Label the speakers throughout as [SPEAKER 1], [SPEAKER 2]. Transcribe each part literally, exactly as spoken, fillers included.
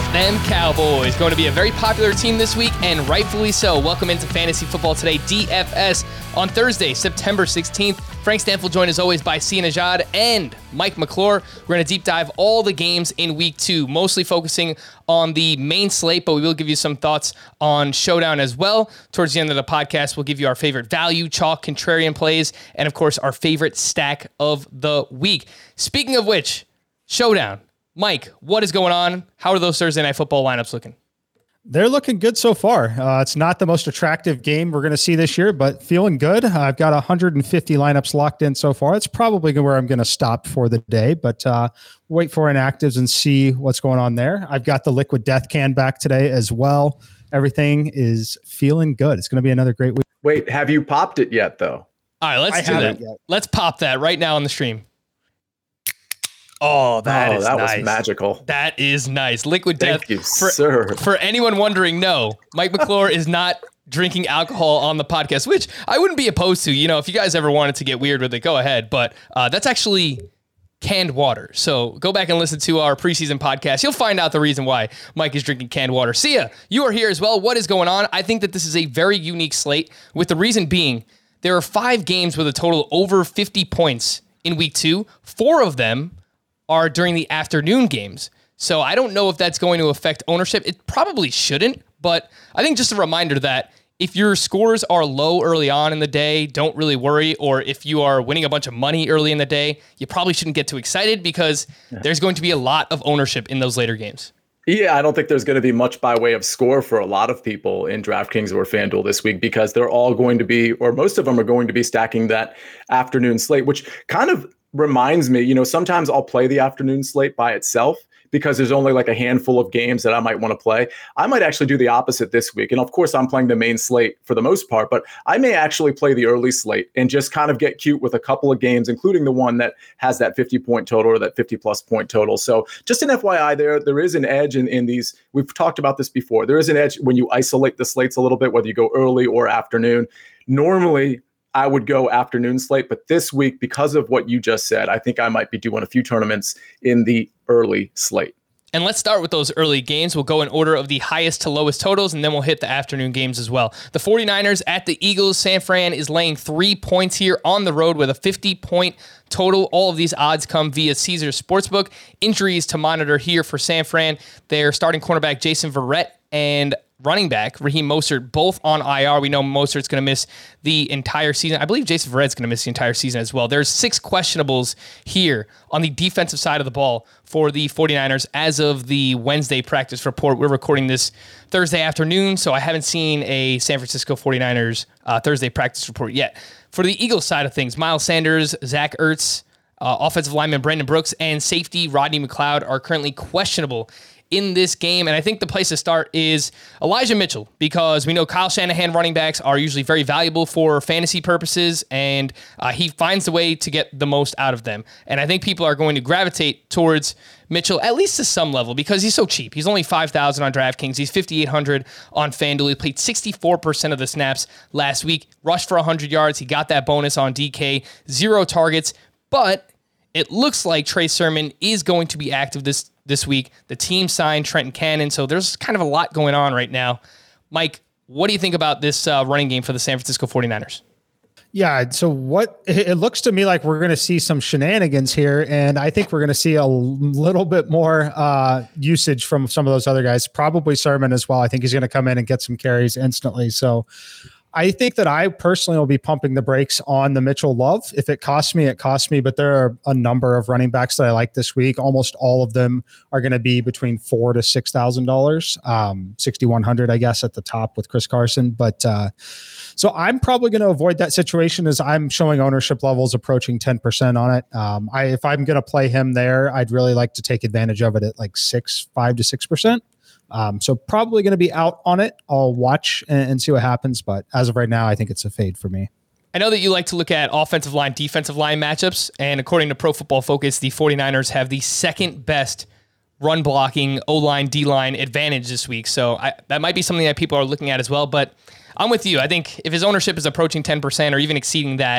[SPEAKER 1] about them Cowboys? Going to be a very popular team this week, and rightfully so. Welcome into Fantasy Football Today, D F S, on Thursday, September sixteenth. Frank Stanfield joined as always by Sia Nejad and Mike McClure. We're going to deep dive all the games in week two, mostly focusing on the main slate, but we will give you some thoughts on Showdown as well. Towards the end of the podcast, we'll give you our favorite value, chalk, contrarian plays, and of course, our favorite stack of the week. Speaking of which, Showdown. Mike, what is going on? How are those Thursday Night Football lineups looking?
[SPEAKER 2] They're looking good so far. Uh, it's not the most attractive game we're going to see this year, but feeling good. I've got one hundred fifty lineups locked in so far. It's probably where I'm going to stop for the day, but uh, wait for inactives and see what's going on there. I've got the Liquid Death Can back today as well. Everything is feeling good. It's going to be another great week.
[SPEAKER 3] Wait, have you popped it yet, though?
[SPEAKER 1] All right, let's
[SPEAKER 2] I
[SPEAKER 1] do that.
[SPEAKER 2] Yet.
[SPEAKER 1] Let's pop that right now on the stream. Oh, that
[SPEAKER 3] oh,
[SPEAKER 1] is
[SPEAKER 3] that
[SPEAKER 1] nice.
[SPEAKER 3] was magical.
[SPEAKER 1] That is nice. Liquid
[SPEAKER 3] Thank
[SPEAKER 1] Death.
[SPEAKER 3] you,
[SPEAKER 1] for,
[SPEAKER 3] sir.
[SPEAKER 1] For anyone wondering, no, Mike McClure is not drinking alcohol on the podcast, which I wouldn't be opposed to. You know, if you guys ever wanted to get weird with it, go ahead. But uh, that's actually canned water. So go back and listen to our preseason podcast. You'll find out the reason why Mike is drinking canned water. Sia, you are here as well. What is going on? I think that this is a very unique slate, with the reason being there are five games with a total over fifty points in week two. Four of them are during the afternoon games. So I don't know if that's going to affect ownership. It probably shouldn't, but I think just a reminder that if your scores are low early on in the day, don't really worry. Or if you are winning a bunch of money early in the day, you probably shouldn't get too excited, because there's going to be a lot of ownership in those later games.
[SPEAKER 3] Yeah, I don't think there's going to be much by way of score for a lot of people in DraftKings or FanDuel this week, because they're all going to be, or most of them are going to be stacking that afternoon slate, which kind of reminds me, you know, sometimes I'll play the afternoon slate by itself because there's only like a handful of games that I might want to play. I might actually do the opposite this week. And of course, I'm playing the main slate for the most part, but I may actually play the early slate and just kind of get cute with a couple of games, including the one that has that fifty point total or that fifty plus point total. So just an F Y I there, there is an edge in, in these. We've talked about this before. There is an edge when you isolate the slates a little bit, whether you go early or afternoon. Normally, I would go afternoon slate, but this week, because of what you just said, I think I might be doing a few tournaments in the early slate.
[SPEAKER 1] And let's start with those early games. We'll go in order of the highest to lowest totals, and then we'll hit the afternoon games as well. The 49ers at the Eagles. San Fran is laying three points here on the road with a fifty point total. All of these odds come via Caesars Sportsbook. Injuries to monitor here for San Fran. Their starting cornerback, Jason Verrett, and running back Raheem Mostert, both on I R. We know Mostert's going to miss the entire season. I believe Jason Verrett's going to miss the entire season as well. There's six questionables here on the defensive side of the ball for the 49ers as of the Wednesday practice report. We're recording this Thursday afternoon, so I haven't seen a San Francisco 49ers uh, Thursday practice report yet. For the Eagles side of things, Miles Sanders, Zach Ertz, uh, offensive lineman Brandon Brooks, and safety Rodney McLeod are currently questionable in this game. And I think the place to start is Elijah Mitchell, because we know Kyle Shanahan running backs are usually very valuable for fantasy purposes, and uh, he finds a way to get the most out of them. And I think people are going to gravitate towards Mitchell, at least to some level, because he's so cheap. He's only five thousand on DraftKings. He's fifty-eight hundred on FanDuel. He played sixty-four percent of the snaps last week, rushed for one hundred yards. He got that bonus on D K, zero targets, but it looks like Trey Sermon is going to be active this this week. The team signed Trenton Cannon, so there's kind of a lot going on right now. Mike, what do you think about this uh, running game for the San Francisco 49ers?
[SPEAKER 2] Yeah, so what it looks to me like we're going to see some shenanigans here, and I think we're going to see a little bit more uh, usage from some of those other guys, probably Sermon as well. I think he's going to come in and get some carries instantly. So I think that I personally will be pumping the brakes on the Mitchell love. If it costs me, it costs me, but there are a number of running backs that I like this week. Almost all of them are going to be between four to six thousand dollars, um, sixty one hundred, I guess, at the top with Chris Carson. But uh, so I'm probably going to avoid that situation, as I'm showing ownership levels approaching ten percent on it. Um, I if I'm going to play him there, I'd really like to take advantage of it at like six, five to six percent. Um, so probably going to be out on it. I'll watch and, and see what happens. But as of right now, I think it's a fade for me.
[SPEAKER 1] I know that you like to look at offensive line, defensive line matchups. And according to Pro Football Focus, the 49ers have the second best run blocking O-line, D-line advantage this week. So I, that might be something that people are looking at as well. But I'm with you. I think if his ownership is approaching ten percent or even exceeding that,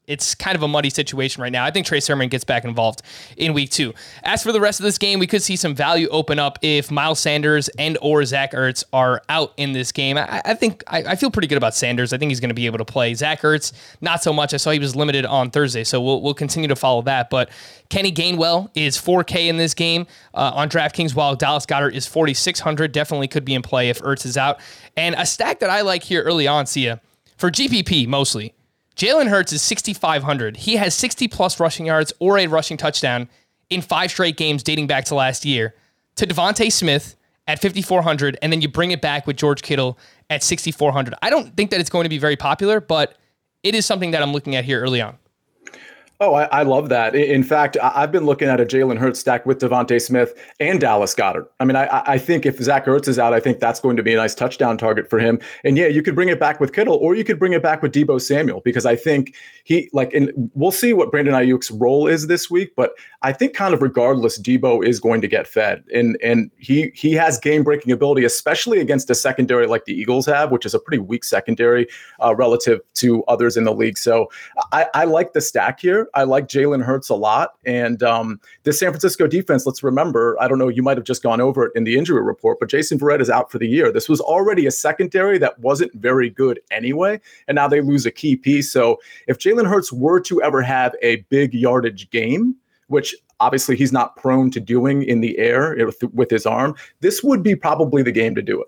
[SPEAKER 1] it's kind of a muddy situation right now. I think Trey Sermon gets back involved in week two. As for the rest of this game, we could see some value open up if Miles Sanders and or Zach Ertz are out in this game. I, I think I, I feel pretty good about Sanders. I think he's going to be able to play. Zach Ertz, not so much. I saw he was limited on Thursday, so we'll we'll continue to follow that. But Kenny Gainwell is four K in this game uh, on DraftKings, while Dallas Goedert is forty-six hundred. Definitely could be in play if Ertz is out. And a stack that I like here early on, Sia, for G P P mostly, Jalen Hurts is sixty-five hundred. He has sixty plus rushing yards or a rushing touchdown in five straight games dating back to last year. To Devontae Smith at fifty-four hundred, and then you bring it back with George Kittle at sixty-four hundred. I don't think that it's going to be very popular, but it is something that I'm looking at here early on.
[SPEAKER 3] Oh, I, I love that. In fact, I've been looking at a Jalen Hurts stack with Devontae Smith and Dallas Goedert. I mean, I, I think if Zach Ertz is out, I think that's going to be a nice touchdown target for him. And yeah, you could bring it back with Kittle, or you could bring it back with Deebo Samuel, because I think he like, and we'll see what Brandon Ayuk's role is this week, but I think kind of regardless, Deebo is going to get fed, and and he he has game breaking ability, especially against a secondary like the Eagles have, which is a pretty weak secondary uh, relative to others in the league. So I, I like the stack here. I like Jalen Hurts a lot. And um, this San Francisco defense, let's remember, I don't know, you might have just gone over it in the injury report, but Jason Verrett is out for the year. This was already a secondary that wasn't very good anyway, and now they lose a key piece. So if Jalen Hurts were to ever have a big yardage game, which obviously he's not prone to doing in the air with his arm, this would be probably the game to do it.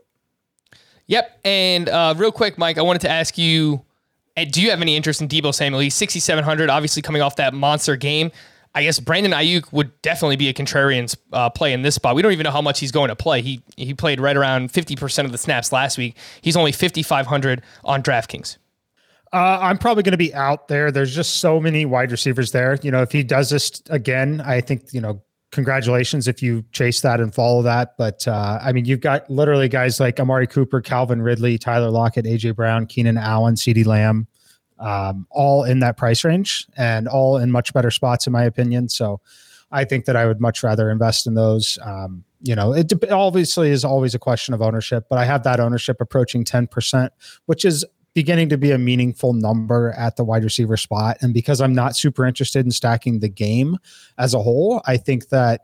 [SPEAKER 1] Yep. And uh, real quick, Mike, I wanted to ask you, do you have any interest in Deebo Samuel? He's sixty-seven hundred, obviously coming off that monster game. I guess Brandon Ayuk would definitely be a contrarian uh, play in this spot. We don't even know how much he's going to play. He he played right around fifty percent of the snaps last week. He's only fifty-five hundred on DraftKings.
[SPEAKER 2] Uh, I'm probably going to be out there. There's just so many wide receivers there. You know, if he does this again, I think, you know, congratulations if you chase that and follow that. But uh, I mean, you've got literally guys like Amari Cooper, Calvin Ridley, Tyler Lockett, A J Brown, Keenan Allen, CeeDee Lamb, um, all in that price range and all in much better spots, in my opinion. So I think that I would much rather invest in those. Um, you know, it obviously is always a question of ownership, but I have that ownership approaching ten percent, which is beginning to be a meaningful number at the wide receiver spot. And because I'm not super interested in stacking the game as a whole, I think that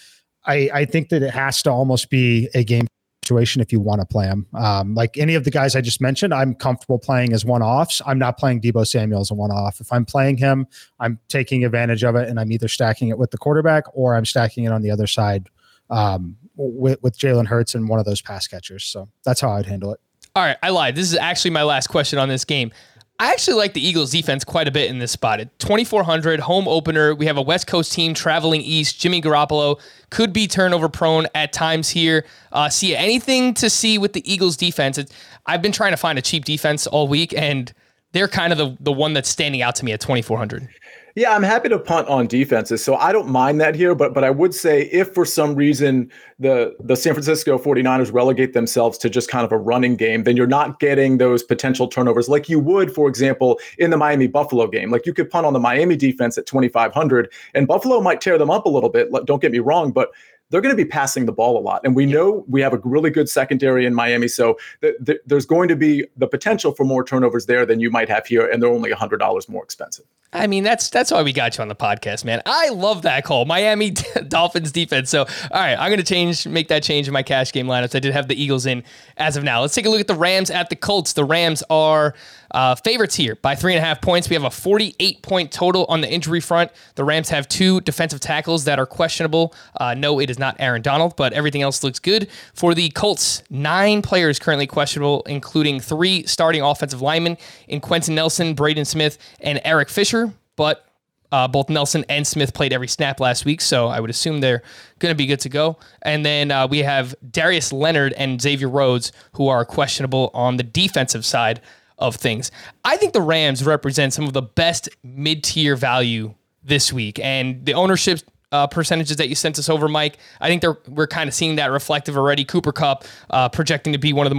[SPEAKER 2] I, I think that it has to almost be a game situation if you want to play them. Um, like any of the guys I just mentioned, I'm comfortable playing as one-offs. I'm not playing Deebo Samuel as a one-off. If I'm playing him, I'm taking advantage of it, and I'm either stacking it with the quarterback or I'm stacking it on the other side um, with, with Jalen Hurts and one of those pass catchers. So that's how I'd handle it.
[SPEAKER 1] All right, I lied. This is actually my last question on this game. I actually like the Eagles defense quite a bit in this spot. At twenty-four hundred, home opener. We have a West Coast team traveling east. Jimmy Garoppolo could be turnover prone at times here. Uh, see anything to see with the Eagles defense? It, I've been trying to find a cheap defense all week, and they're kind of the, the one that's standing out to me at twenty-four hundred.
[SPEAKER 3] Yeah, I'm happy to punt on defenses, so I don't mind that here, but but I would say if for some reason the the San Francisco forty-niners relegate themselves to just kind of a running game, then you're not getting those potential turnovers like you would, for example, in the Miami-Buffalo game. Like you could punt on the Miami defense at twenty-five hundred, and Buffalo might tear them up a little bit, don't get me wrong, but they're going to be passing the ball a lot. And we know we have a really good secondary in Miami, so th- th- there's going to be the potential for more turnovers there than you might have here, and they're only one hundred dollars more expensive.
[SPEAKER 1] I mean, that's that's why we got you on the podcast, man. I love that call. Miami Dolphins defense. So, all right, I'm going to change, make that change in my cash game lineups. I did have the Eagles in as of now. Let's take a look at the Rams at the Colts. The Rams are uh, favorites here by three and a half points. We have a forty-eight point total on the injury front. The Rams have two defensive tackles that are questionable. Uh, no, it is not Aaron Donald, but everything else looks good. For the Colts, nine players currently questionable, including three starting offensive linemen in Quentin Nelson, Braden Smith, and Eric Fisher. But uh, both Nelson and Smith played every snap last week, so I would assume they're going to be good to go. And then uh, we have Darius Leonard and Xavier Rhodes, who are questionable on the defensive side of things. I think the Rams represent some of the best mid-tier value this week, and the ownership uh, percentages that you sent us over, Mike, I think they're we're kind of seeing that reflective already. Cooper Kupp uh, projecting to be one of the more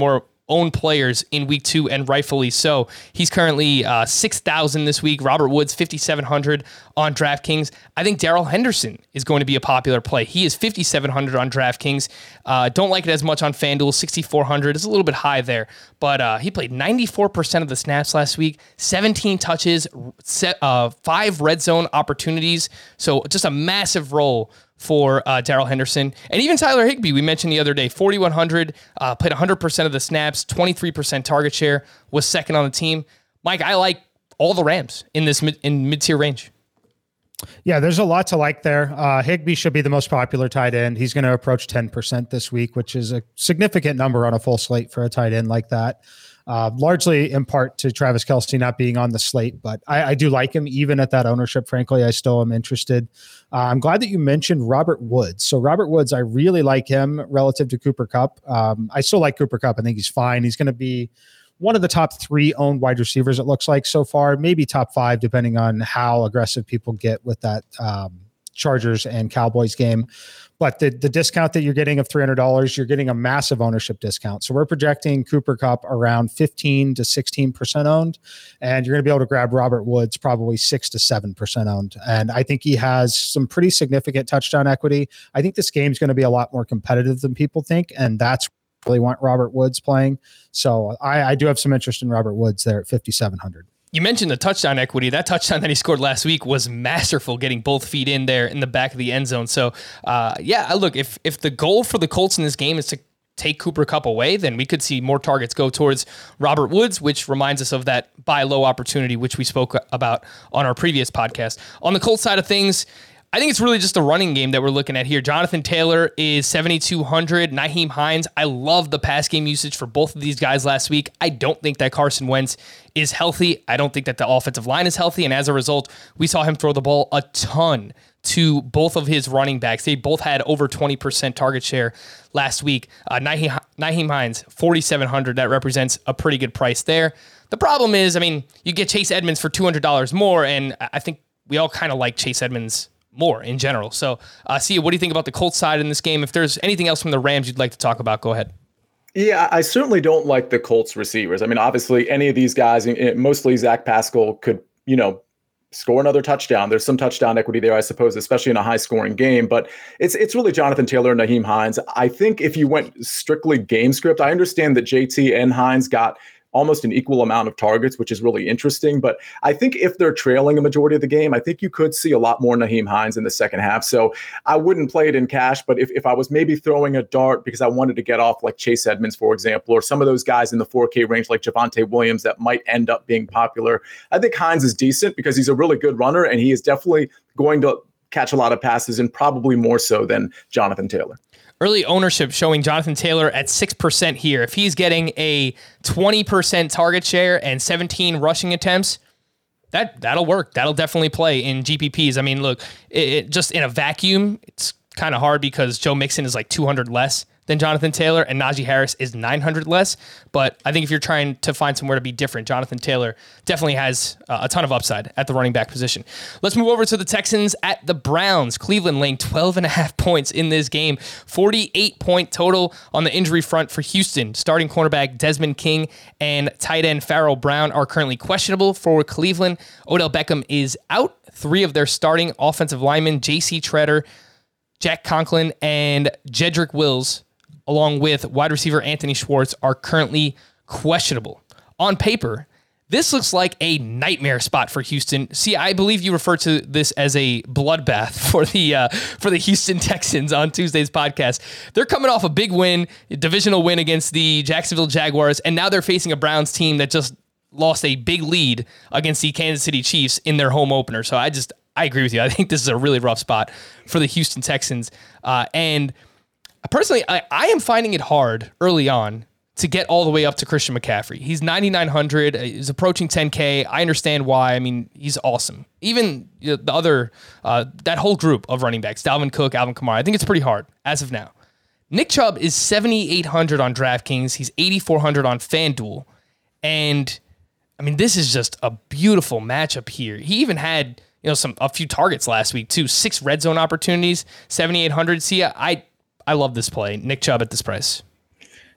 [SPEAKER 1] owned players in week two, and rightfully so. He's currently uh, six thousand this week. Robert Woods, fifty-seven hundred on DraftKings. I think Darrell Henderson is going to be a popular play. He is fifty-seven hundred on DraftKings. Uh, don't like it as much on FanDuel. sixty-four hundred is a little bit high there, but uh, he played ninety-four percent of the snaps last week, seventeen touches, set, uh, five red zone opportunities. So just a massive role for uh, Darrell Henderson. And even Tyler Higbee, we mentioned the other day, forty-one hundred, uh, played one hundred percent of the snaps, twenty-three percent target share, was second on the team. Mike, I like all the Rams in this mid, in mid-tier range.
[SPEAKER 2] Yeah, there's a lot to like there. Uh, Higbee should be the most popular tight end. He's going to approach ten percent this week, which is a significant number on a full slate for a tight end like that. Uh, largely in part to Travis Kelce not being on the slate, but I, I do like him even at that ownership. Frankly, I still am interested. Uh, I'm glad that you mentioned Robert Woods. So Robert Woods, I really like him relative to Cooper Kupp. Um, I still like Cooper Kupp. I think he's fine. He's going to be one of the top three owned wide receivers, it looks like so far, maybe top five, depending on how aggressive people get with that um, Chargers and Cowboys game. But the, the discount that you're getting of three hundred dollars, you're getting a massive ownership discount. So we're projecting Cooper Kupp around fifteen to sixteen percent owned, and you're going to be able to grab Robert Woods probably six to seven percent owned. And I think he has some pretty significant touchdown equity. I think this game's going to be a lot more competitive than people think, and that's really want Robert Woods playing. So I, I do have some interest in Robert Woods there at fifty-seven hundred.
[SPEAKER 1] You mentioned the touchdown equity. That touchdown that he scored last week was masterful, getting both feet in there in the back of the end zone. So, uh, yeah, look, if if the goal for the Colts in this game is to take Cooper Kupp away, then we could see more targets go towards Robert Woods, which reminds us of that buy low opportunity, which we spoke about on our previous podcast. On the Colts side of things, I think it's really just the running game that we're looking at here. Jonathan Taylor is seventy-two hundred. Nyheim Hines, I love the pass game usage for both of these guys last week. I don't think that Carson Wentz is healthy. I don't think that the offensive line is healthy. And as a result, we saw him throw the ball a ton to both of his running backs. They both had over twenty percent target share last week. Uh, Nyheim, Nyheim Hines, forty-seven hundred. That represents a pretty good price there. The problem is, I mean, you get Chase Edmonds for two hundred dollars more, and I think we all kind of like Chase Edmonds more in general. So, uh, Sia, what do you think about the Colts side in this game? If there's anything else from the Rams you'd like to talk about, go ahead.
[SPEAKER 3] Yeah, I certainly don't like the Colts receivers. I mean, obviously, any of these guys, mostly Zach Pascal, could, you know, score another touchdown. There's some touchdown equity there, I suppose, especially in a high-scoring game. But it's it's really Jonathan Taylor and Nyheim Hines. I think if you went strictly game script, I understand that J T and Hines got almost an equal amount of targets, which is really interesting. But I think if they're trailing a majority of the game, I think you could see a lot more Nyheim Hines in the second half. So I wouldn't play it in cash, but if, if I was maybe throwing a dart because I wanted to get off like Chase Edmonds, for example, or some of those guys in the four K range like Javonte Williams that might end up being popular, I think Hines is decent because he's a really good runner and he is definitely going to catch a lot of passes and probably more so than Jonathan Taylor.
[SPEAKER 1] Early ownership showing Jonathan Taylor at six percent here. If he's getting a twenty percent target share and seventeen rushing attempts, that, that'll work. That'll definitely play in G P Ps. I mean, look, it, it just in a vacuum, it's kind of hard because Joe Mixon is like two hundred less than Jonathan Taylor and Najee Harris is nine hundred less. But I think if you're trying to find somewhere to be different, Jonathan Taylor definitely has uh, a ton of upside at the running back position. Let's move over to the Texans at the Browns. Cleveland laying twelve and a half points in this game. forty-eight point total on the injury front for Houston. Starting cornerback Desmond King and tight end Pharaoh Brown are currently questionable for Cleveland. Odell Beckham is out. Three of their starting offensive linemen, J C Treader, Jack Conklin, and Jedrick Wills, along with wide receiver Anthony Schwartz, are currently questionable. On paper, this looks like a nightmare spot for Houston. See, I believe you referred to this as a bloodbath for the uh, for the Houston Texans on Tuesday's podcast. They're coming off a big win, a divisional win against the Jacksonville Jaguars, and now they're facing a Browns team that just lost a big lead against the Kansas City Chiefs in their home opener. So I just, I agree with you. I think this is a really rough spot for the Houston Texans. Uh, and Personally, I, I am finding it hard early on to get all the way up to Christian McCaffrey. He's ninety-nine hundred. He's approaching ten K. I understand why. I mean, he's awesome. Even you know, the other, uh, that whole group of running backs, Dalvin Cook, Alvin Kamara, I think it's pretty hard as of now. Nick Chubb is seventy-eight hundred on DraftKings. He's eighty-four hundred on FanDuel. And, I mean, this is just a beautiful matchup here. He even had, you know, some a few targets last week, too. Six red zone opportunities, seventy-eight hundred. See, I... I love this play. Nick Chubb at this price.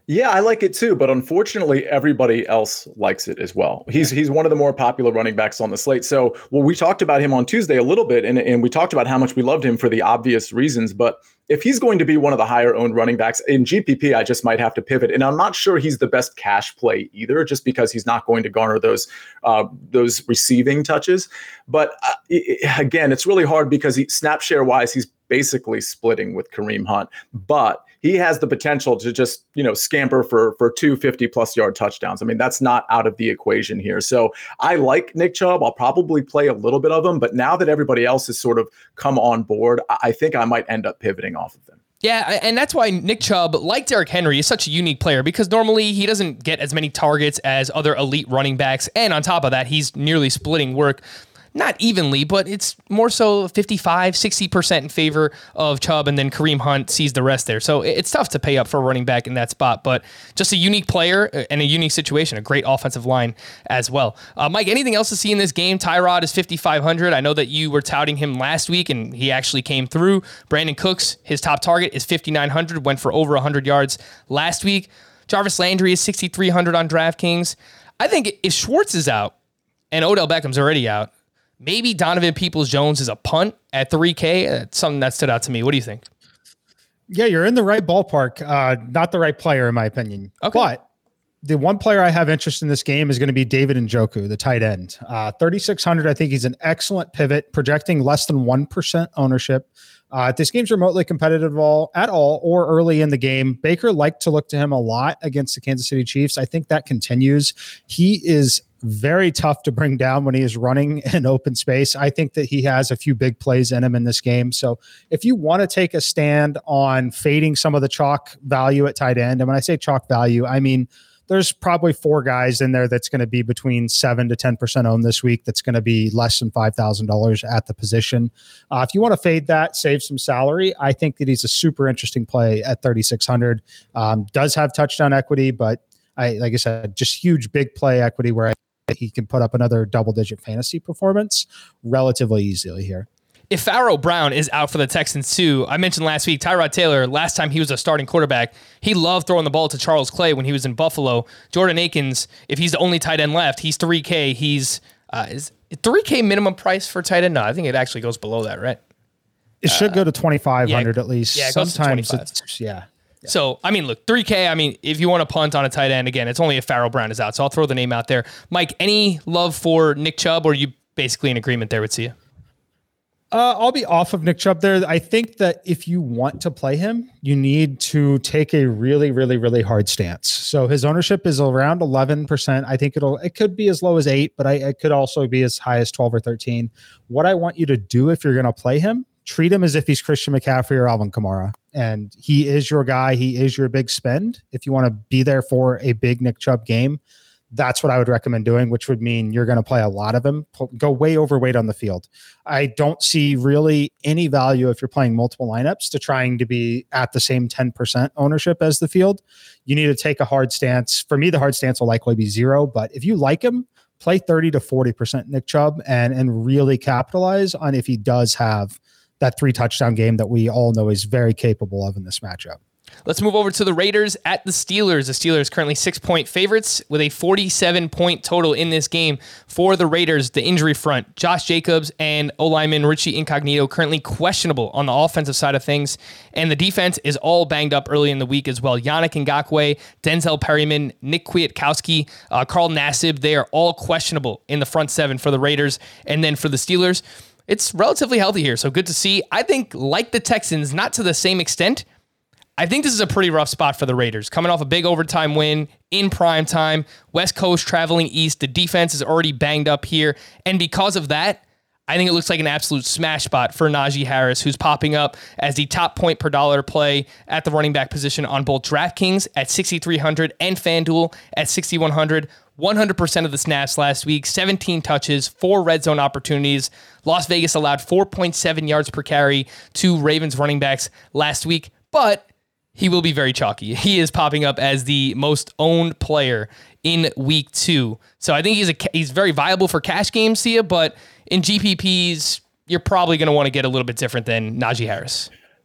[SPEAKER 3] Yeah, I like it too, but unfortunately, everybody else likes it as well. He's he's one of the more popular running backs on the slate. So, well, we talked about him on Tuesday a little bit, and, and we talked about how much we loved him for the obvious reasons. But if he's going to be one of the higher owned running backs in G P P, I just might have to pivot. And I'm not sure he's the best cash play either, just because he's not going to garner those uh, those receiving touches. But uh, it, again, it's really hard because he, snap share wise, he's basically splitting with Kareem Hunt, but he has the potential to just, you know, scamper for for two fifty plus yard touchdowns. I mean, that's not out of the equation here. So I like Nick Chubb. I'll probably play a little bit of him, but now that everybody else has sort of come on board, I think I might end up pivoting off of him.
[SPEAKER 1] Yeah, and that's why Nick Chubb, like Derrick Henry, is such a unique player, because normally he doesn't get as many targets as other elite running backs. And on top of that, he's nearly splitting work. Not evenly, but it's more so fifty-five, sixty percent in favor of Chubb, and then Kareem Hunt sees the rest there. So it's tough to pay up for a running back in that spot, but just a unique player and a unique situation, a great offensive line as well. Uh, Mike, anything else to see in this game? Tyrod is fifty-five hundred. I know that you were touting him last week, and he actually came through. Brandon Cooks, his top target is fifty-nine hundred, went for over one hundred yards last week. Jarvis Landry is sixty-three hundred on DraftKings. I think if Schwartz is out and Odell Beckham's already out, maybe Donovan Peoples-Jones is a punt at three K. That's something that stood out to me. What do you think?
[SPEAKER 2] Yeah, you're in the right ballpark. Uh, not the right player, in my opinion.
[SPEAKER 1] Okay.
[SPEAKER 2] But the one player I have interest in this game is going to be David Njoku, the tight end. Uh, thirty-six hundred, I think he's an excellent pivot, projecting less than one percent ownership. Uh, if this game's remotely competitive all, at all or early in the game, Baker liked to look to him a lot against the Kansas City Chiefs. I think that continues. He is very tough to bring down when he is running in open space. I think that he has a few big plays in him in this game. So if you want to take a stand on fading some of the chalk value at tight end, and when I say chalk value, I mean there's probably four guys in there that's going to be between seven to ten percent owned this week. That's going to be less than five thousand dollars at the position. Uh, if you want to fade that, save some salary, I think that he's a super interesting play at thirty-six hundred. Um, does have touchdown equity, but I, like I said, just huge big play equity where I he can put up another double-digit fantasy performance relatively easily here.
[SPEAKER 1] If Pharaoh Brown is out for the Texans too, I mentioned last week, Tyrod Taylor, last time he was a starting quarterback, he loved throwing the ball to Charles Clay when he was in Buffalo. Jordan Akins, if he's the only tight end left, he's three K. He's uh, is three K minimum price for tight end? No, I think it actually goes below that, right?
[SPEAKER 2] It should uh, go to twenty-five hundred
[SPEAKER 1] yeah,
[SPEAKER 2] at least.
[SPEAKER 1] Yeah, it
[SPEAKER 2] Sometimes
[SPEAKER 1] goes to
[SPEAKER 2] it's, yeah.
[SPEAKER 1] Yeah. So, I mean, look, three K, I mean, if you want to punt on a tight end, again, it's only if Pharaoh Brown is out. So I'll throw the name out there. Mike, any love for Nick Chubb, or are you basically in agreement there with Sia?
[SPEAKER 2] Uh, I'll be off of Nick Chubb there. I think that if you want to play him, you need to take a really, really, really hard stance. So his ownership is around eleven percent. I think it'll, it could be as low as eight, but I, it could also be as high as twelve or thirteen. What I want you to do if you're going to play him, treat him as if he's Christian McCaffrey or Alvin Kamara. And he is your guy. He is your big spend. If you want to be there for a big Nick Chubb game, that's what I would recommend doing, which would mean you're going to play a lot of him, go way overweight on the field. I don't see really any value if you're playing multiple lineups to trying to be at the same ten percent ownership as the field. You need to take a hard stance. For me, the hard stance will likely be zero, but if you like him, play thirty to forty percent Nick Chubb and, and really capitalize on if he does have that three touchdown game that we all know he's very capable of in this matchup.
[SPEAKER 1] Let's move over to the Raiders at the Steelers. The Steelers currently six-point favorites with a forty-seven point total in this game for the Raiders. The injury front, Josh Jacobs and O-lineman Richie Incognito currently questionable on the offensive side of things, and the defense is all banged up early in the week as well. Yannick Ngakoue, Denzel Perryman, Nick Kwiatkowski, uh, Carl Nassib, they are all questionable in the front seven for the Raiders. And then for the Steelers, it's relatively healthy here, so good to see. I think, like the Texans, not to the same extent, I think this is a pretty rough spot for the Raiders. Coming off a big overtime win in prime time, West Coast traveling east, the defense is already banged up here, and because of that, I think it looks like an absolute smash spot for Najee Harris, who's popping up as the top point per dollar play at the running back position on both DraftKings at sixty-three hundred and FanDuel at sixty-one hundred. one hundred percent of the snaps last week, seventeen touches, four red zone opportunities. Las Vegas allowed four point seven yards per carry to Ravens running backs last week, but he will be very chalky. He is popping up as the most owned player in week two. So I think he's a he's very viable for cash games, Sia, but in G P Ps, you're probably going to want to get a little bit different than Najee Harris.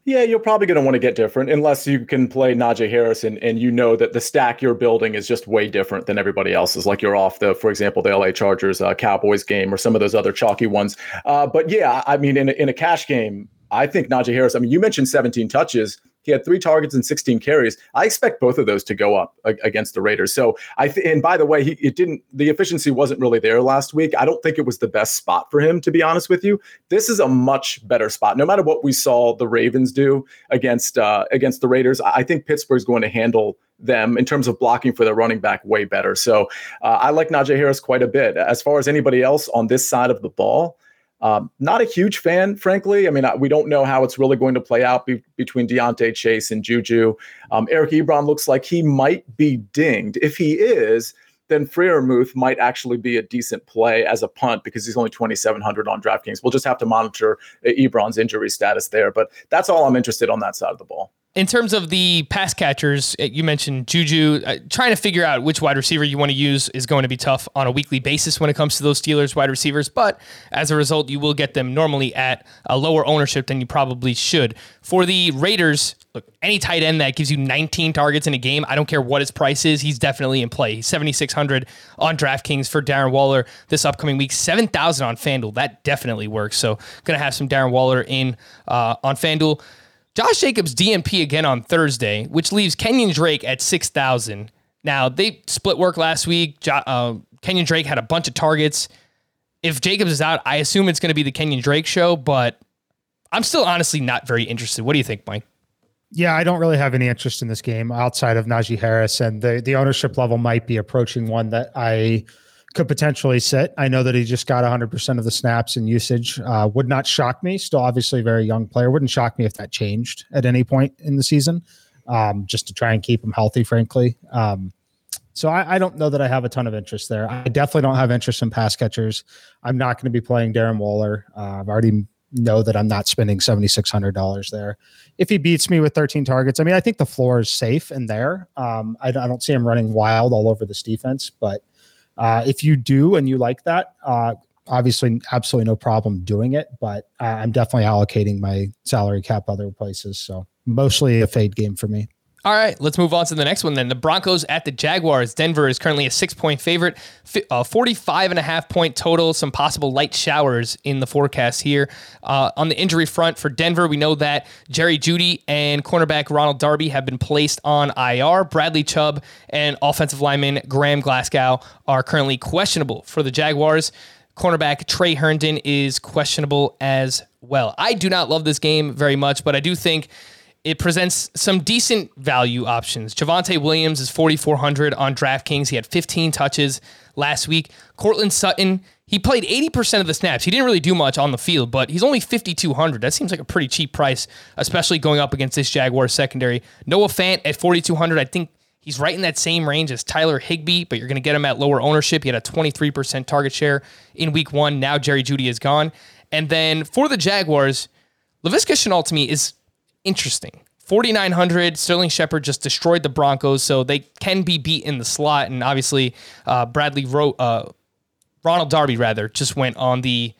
[SPEAKER 3] Yeah, you're probably going to want to get different unless you can play Najee Harris and, and you know that the stack you're building is just way different than everybody else's. Like you're off the, for example, the L A Chargers uh, Cowboys game or some of those other chalky ones. Uh, but yeah, I mean, in a, in a cash game, I think Najee Harris, I mean, you mentioned seventeen touches. He had three targets and sixteen carries. I expect both of those to go up against the Raiders. So I th- and by the way, he it didn't. The efficiency wasn't really there last week. I don't think it was the best spot for him, to be honest with you. This is a much better spot. No matter what we saw the Ravens do against uh, against the Raiders, I think Pittsburgh's going to handle them in terms of blocking for their running back way better. So uh, I like Najee Harris quite a bit. As far as anybody else on this side of the ball, Um, not a huge fan, frankly. I mean, I, we don't know how it's really going to play out be, between Deontay Chase and Juju. Um, Eric Ebron looks like he might be dinged. If he is, then Freiermuth might actually be a decent play as a punt because he's only twenty-seven hundred on DraftKings. We'll just have to monitor Ebron's injury status there. But that's all I'm interested on that side of the ball.
[SPEAKER 1] In terms of the pass catchers, you mentioned Juju. Uh, trying to figure out which wide receiver you want to use is going to be tough on a weekly basis when it comes to those Steelers wide receivers. But as a result, you will get them normally at a lower ownership than you probably should. For the Raiders, look, any tight end that gives you nineteen targets in a game, I don't care what his price is, he's definitely in play. He's seventy-six hundred on DraftKings for Darren Waller this upcoming week, seven thousand on FanDuel. That definitely works. So going to have some Darren Waller in uh, on FanDuel. Josh Jacobs D N P again on Thursday, which leaves Kenyon Drake at six thousand. Now, they split work last week. Jo- uh, Kenyon Drake had a bunch of targets. If Jacobs is out, I assume it's going to be the Kenyon Drake show, but I'm still honestly not very interested. What do you think, Mike?
[SPEAKER 2] Yeah, I don't really have any interest in this game outside of Najee Harris, and the, the ownership level might be approaching one that I could potentially sit. I know that he just got one hundred percent of the snaps and usage. Uh, would not shock me. Still obviously a very young player. Wouldn't shock me if that changed at any point in the season, um, just to try and keep him healthy, frankly. Um, so I, I don't know that I have a ton of interest there. I definitely don't have interest in pass catchers. I'm not going to be playing Darren Waller. Uh, I've already know that I'm not spending seventy-six hundred dollars there. If he beats me with thirteen targets, I mean, I think the floor is safe in there. Um, I, I don't see him running wild all over this defense, but Uh, if you do and you like that, uh, obviously, absolutely no problem doing it. But uh, I'm definitely allocating my salary cap other places. So mostly a fade game for me.
[SPEAKER 1] All right, let's move on to the next one then. The Broncos at the Jaguars. Denver is currently a six-point favorite, uh, forty-five and a half point total. Some possible light showers in the forecast here. Uh, on the injury front for Denver, we know that Jerry Jeudy and cornerback Ronald Darby have been placed on I R. Bradley Chubb and offensive lineman Graham Glasgow are currently questionable for the Jaguars. Cornerback Trey Herndon is questionable as well. I do not love this game very much, but I do think it presents some decent value options. Javonte Williams is forty-four hundred on DraftKings. He had fifteen touches last week. Cortland Sutton, he played eighty percent of the snaps. He didn't really do much on the field, but he's only fifty-two hundred. That seems like a pretty cheap price, especially going up against this Jaguars secondary. Noah Fant at forty-two hundred. I think he's right in that same range as Tyler Higbee, but you're going to get him at lower ownership. He had a twenty-three percent target share in week one. Now Jerry Jeudy is gone. And then for the Jaguars, Laviska Shenault to me is interesting. forty-nine hundred, Sterling Shepard just destroyed the Broncos, so they can be beat in the slot. And obviously, uh, Bradley Ro- uh, Ronald Darby, rather, just went on the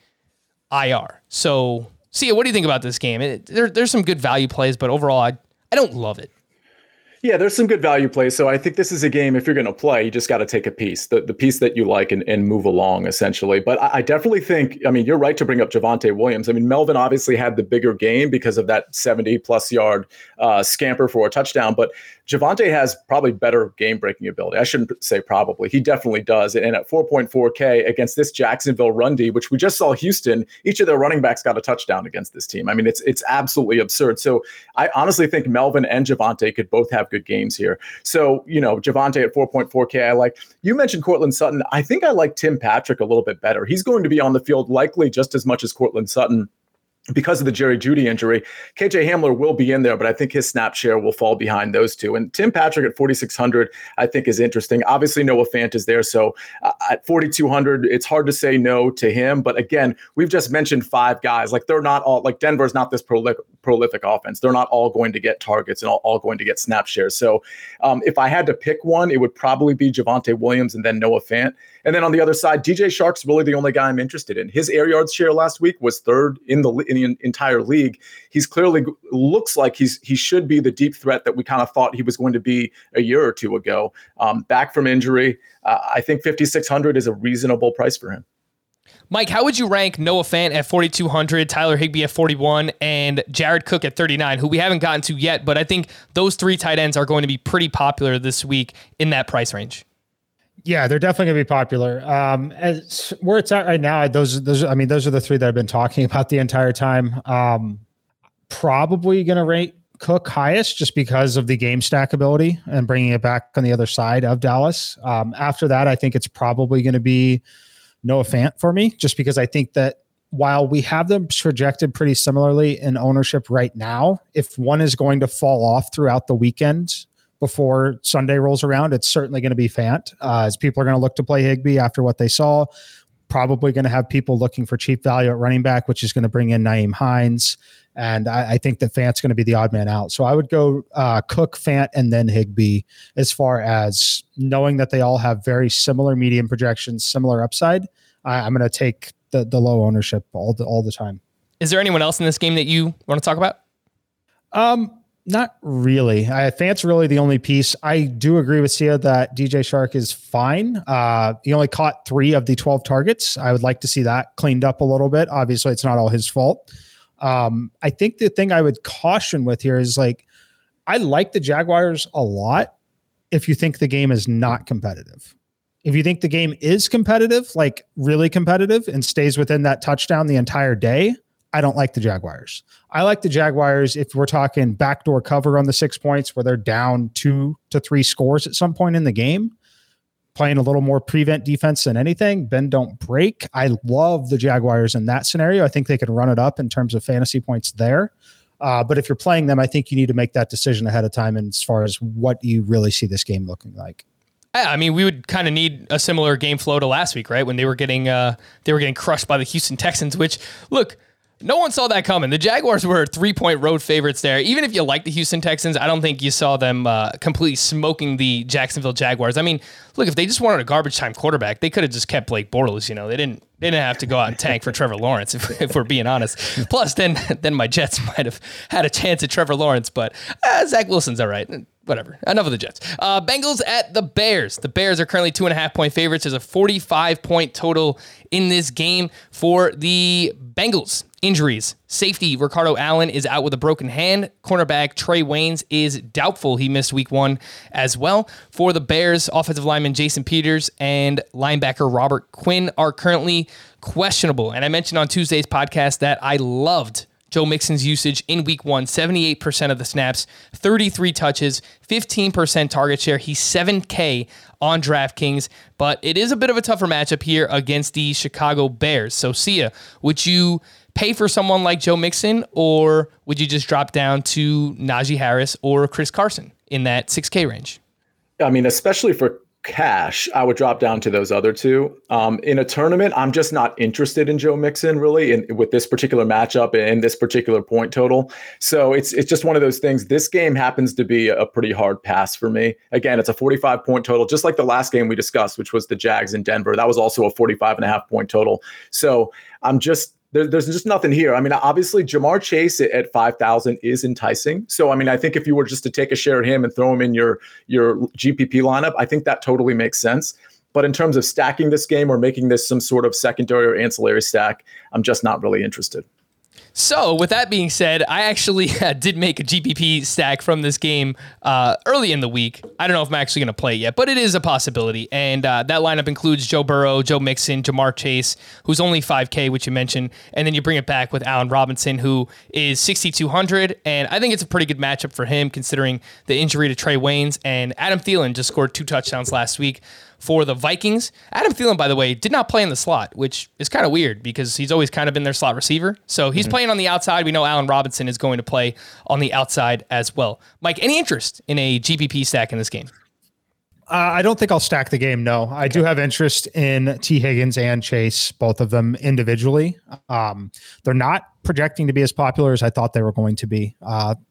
[SPEAKER 1] I R. So, Sia, what do you think about this game? It, there, there's some good value plays, but overall, I, I don't love it.
[SPEAKER 3] Yeah, there's some good value plays. So I think this is a game, if you're going to play, you just got to take a piece, the, the piece that you like and, and move along, essentially. But I, I definitely think, I mean, you're right to bring up Javonte Williams. I mean, Melvin obviously had the bigger game because of that seventy-plus yard uh, scamper for a touchdown. But Javonte has probably better game-breaking ability. I shouldn't say probably. He definitely does. And at four point four K against this Jacksonville run D, which we just saw Houston, each of their running backs got a touchdown against this team. I mean, it's it's absolutely absurd. So I honestly think Melvin and Javonte could both have good games here. So, you know, Javonte at four point four K, I like. You mentioned Cortland Sutton. I think I like Tim Patrick a little bit better. He's going to be on the field likely just as much as Cortland Sutton because of the Jerry Jeudy injury. K J Hamler will be in there, but I think his snap share will fall behind those two. And Tim Patrick at forty-six hundred, I think is interesting. Obviously, Noah Fant is there. So uh, at forty-two hundred, it's hard to say no to him. But again, we've just mentioned five guys. Like they're not all, like Denver's not this prolific, prolific offense. They're not all going to get targets and all, all going to get snap shares. So um, if I had to pick one, it would probably be Javonte Williams and then Noah Fant. And then on the other side, D J Shark's really the only guy I'm interested in. His air yards share last week was third in the in the entire league. He's clearly looks like he's he should be the deep threat that we kind of thought he was going to be a year or two ago. Um, back from injury, uh, I think fifty-six hundred is a reasonable price for him.
[SPEAKER 1] Mike, how would you rank Noah Fant at forty-two hundred, Tyler Higbee at forty-one, and Jared Cook at thirty-nine, who we haven't gotten to yet, but I think those three tight ends are going to be pretty popular this week in that price range?
[SPEAKER 2] Yeah, they're definitely going to be popular. Um, as where it's at right now, those, those, I mean, those are the three that I've been talking about the entire time. Um, probably going to rate Cook highest just because of the game stack ability and bringing it back on the other side of Dallas. Um, after that, I think it's probably going to be Noah Fant for me, just because I think that while we have them projected pretty similarly in ownership right now, if one is going to fall off throughout the weekend before Sunday rolls around, it's certainly going to be Fant, uh, as people are going to look to play Higbee after what they saw. Probably going to have people looking for cheap value at running back, which is going to bring in Nyheim Hines. And I, I think that Fant's going to be the odd man out. So I would go uh, Cook, Fant, and then Higbee as far as knowing that they all have very similar medium projections, similar upside. I, I'm going to take the the low ownership all the all the time.
[SPEAKER 1] Is there anyone else in this game that you want to talk about?
[SPEAKER 2] Um, not really. I, Fant's really the only piece. I do agree with Sia that D J Shark is fine. Uh, he only caught three of the twelve targets. I would like to see that cleaned up a little bit. Obviously, it's not all his fault. Um, I think the thing I would caution with here is like, I like the Jaguars a lot if you think the game is not competitive. If you think the game is competitive, like really competitive and stays within that touchdown the entire day, I don't like the Jaguars. I like the Jaguars if we're talking backdoor cover on the six points where they're down two to three scores at some point in the game, playing a little more prevent defense than anything. Bend don't break. I love the Jaguars in that scenario. I think they can run it up in terms of fantasy points there. Uh, but if you're playing them, I think you need to make that decision ahead of time. And as far as what you really see this game looking like.
[SPEAKER 1] I mean, we would kind of need a similar game flow to last week, right? When they were getting uh, they were getting crushed by the Houston Texans, which look, no one saw that coming. The Jaguars were three-point road favorites there. Even if you like the Houston Texans, I don't think you saw them uh, completely smoking the Jacksonville Jaguars. I mean, look, if they just wanted a garbage time quarterback, they could have just kept Blake Bortles. You know, they didn't. They didn't have to go out and tank for Trevor Lawrence, if, if we're being honest. Plus, then then my Jets might have had a chance at Trevor Lawrence, but uh, Zach Wilson's all right. Whatever. Enough of the Jets. Uh, Bengals at the Bears. The Bears are currently two and a half point favorites. There's a forty-five point total in this game for the Bengals. Injuries. Safety Ricardo Allen is out with a broken hand. Cornerback Trey Waynes is doubtful. He missed week one as well. For the Bears, offensive lineman Jason Peters and linebacker Robert Quinn are currently questionable. And I mentioned on Tuesday's podcast that I loved Joe Mixon's usage in week one, seventy-eight percent of the snaps, thirty-three touches, fifteen percent target share. He's seven K on DraftKings, but it is a bit of a tougher matchup here against the Chicago Bears. So, Sia, would you pay for someone like Joe Mixon, or would you just drop down to Najee Harris or Chris Carson in that six K range?
[SPEAKER 3] I mean, especially for cash, I would drop down to those other two. Um, in a tournament, I'm just not interested in Joe Mixon really in, with this particular matchup and this particular point total. So it's it's just one of those things. This game happens to be a pretty hard pass for me. Again, it's a forty-five point total, just like the last game we discussed, which was the Jags in Denver. That was also a forty-five and a half point total. So I'm just There, there's just nothing here. I mean, obviously, Jamar Chase at five thousand is enticing. So, I mean, I think if you were just to take a share of him and throw him in your, your G P P lineup, I think that totally makes sense. But in terms of stacking this game or making this some sort of secondary or ancillary stack, I'm just not really interested.
[SPEAKER 1] So, with that being said, I actually uh, did make a G P P stack from this game uh, early in the week. I don't know if I'm actually going to play it yet, but it is a possibility. And uh, that lineup includes Joe Burrow, Joe Mixon, Jamar Chase, who's only five K, which you mentioned. And then you bring it back with Allen Robinson, who is sixty-two hundred. And I think it's a pretty good matchup for him, considering the injury to Trey Waynes. And Adam Thielen just scored two touchdowns last week for the Vikings. Adam Thielen, by the way, did not play in the slot, which is kind of weird because he's always kind of been their slot receiver. So he's mm-hmm. playing on the outside. We know Allen Robinson is going to play on the outside as well. Mike, any interest in a G P P stack in this game?
[SPEAKER 2] Uh, I don't think I'll stack the game. No, I do have interest in T. Higgins and Chase, both of them individually. Um, they're not projecting to be as popular as I thought they were going to be. Uh,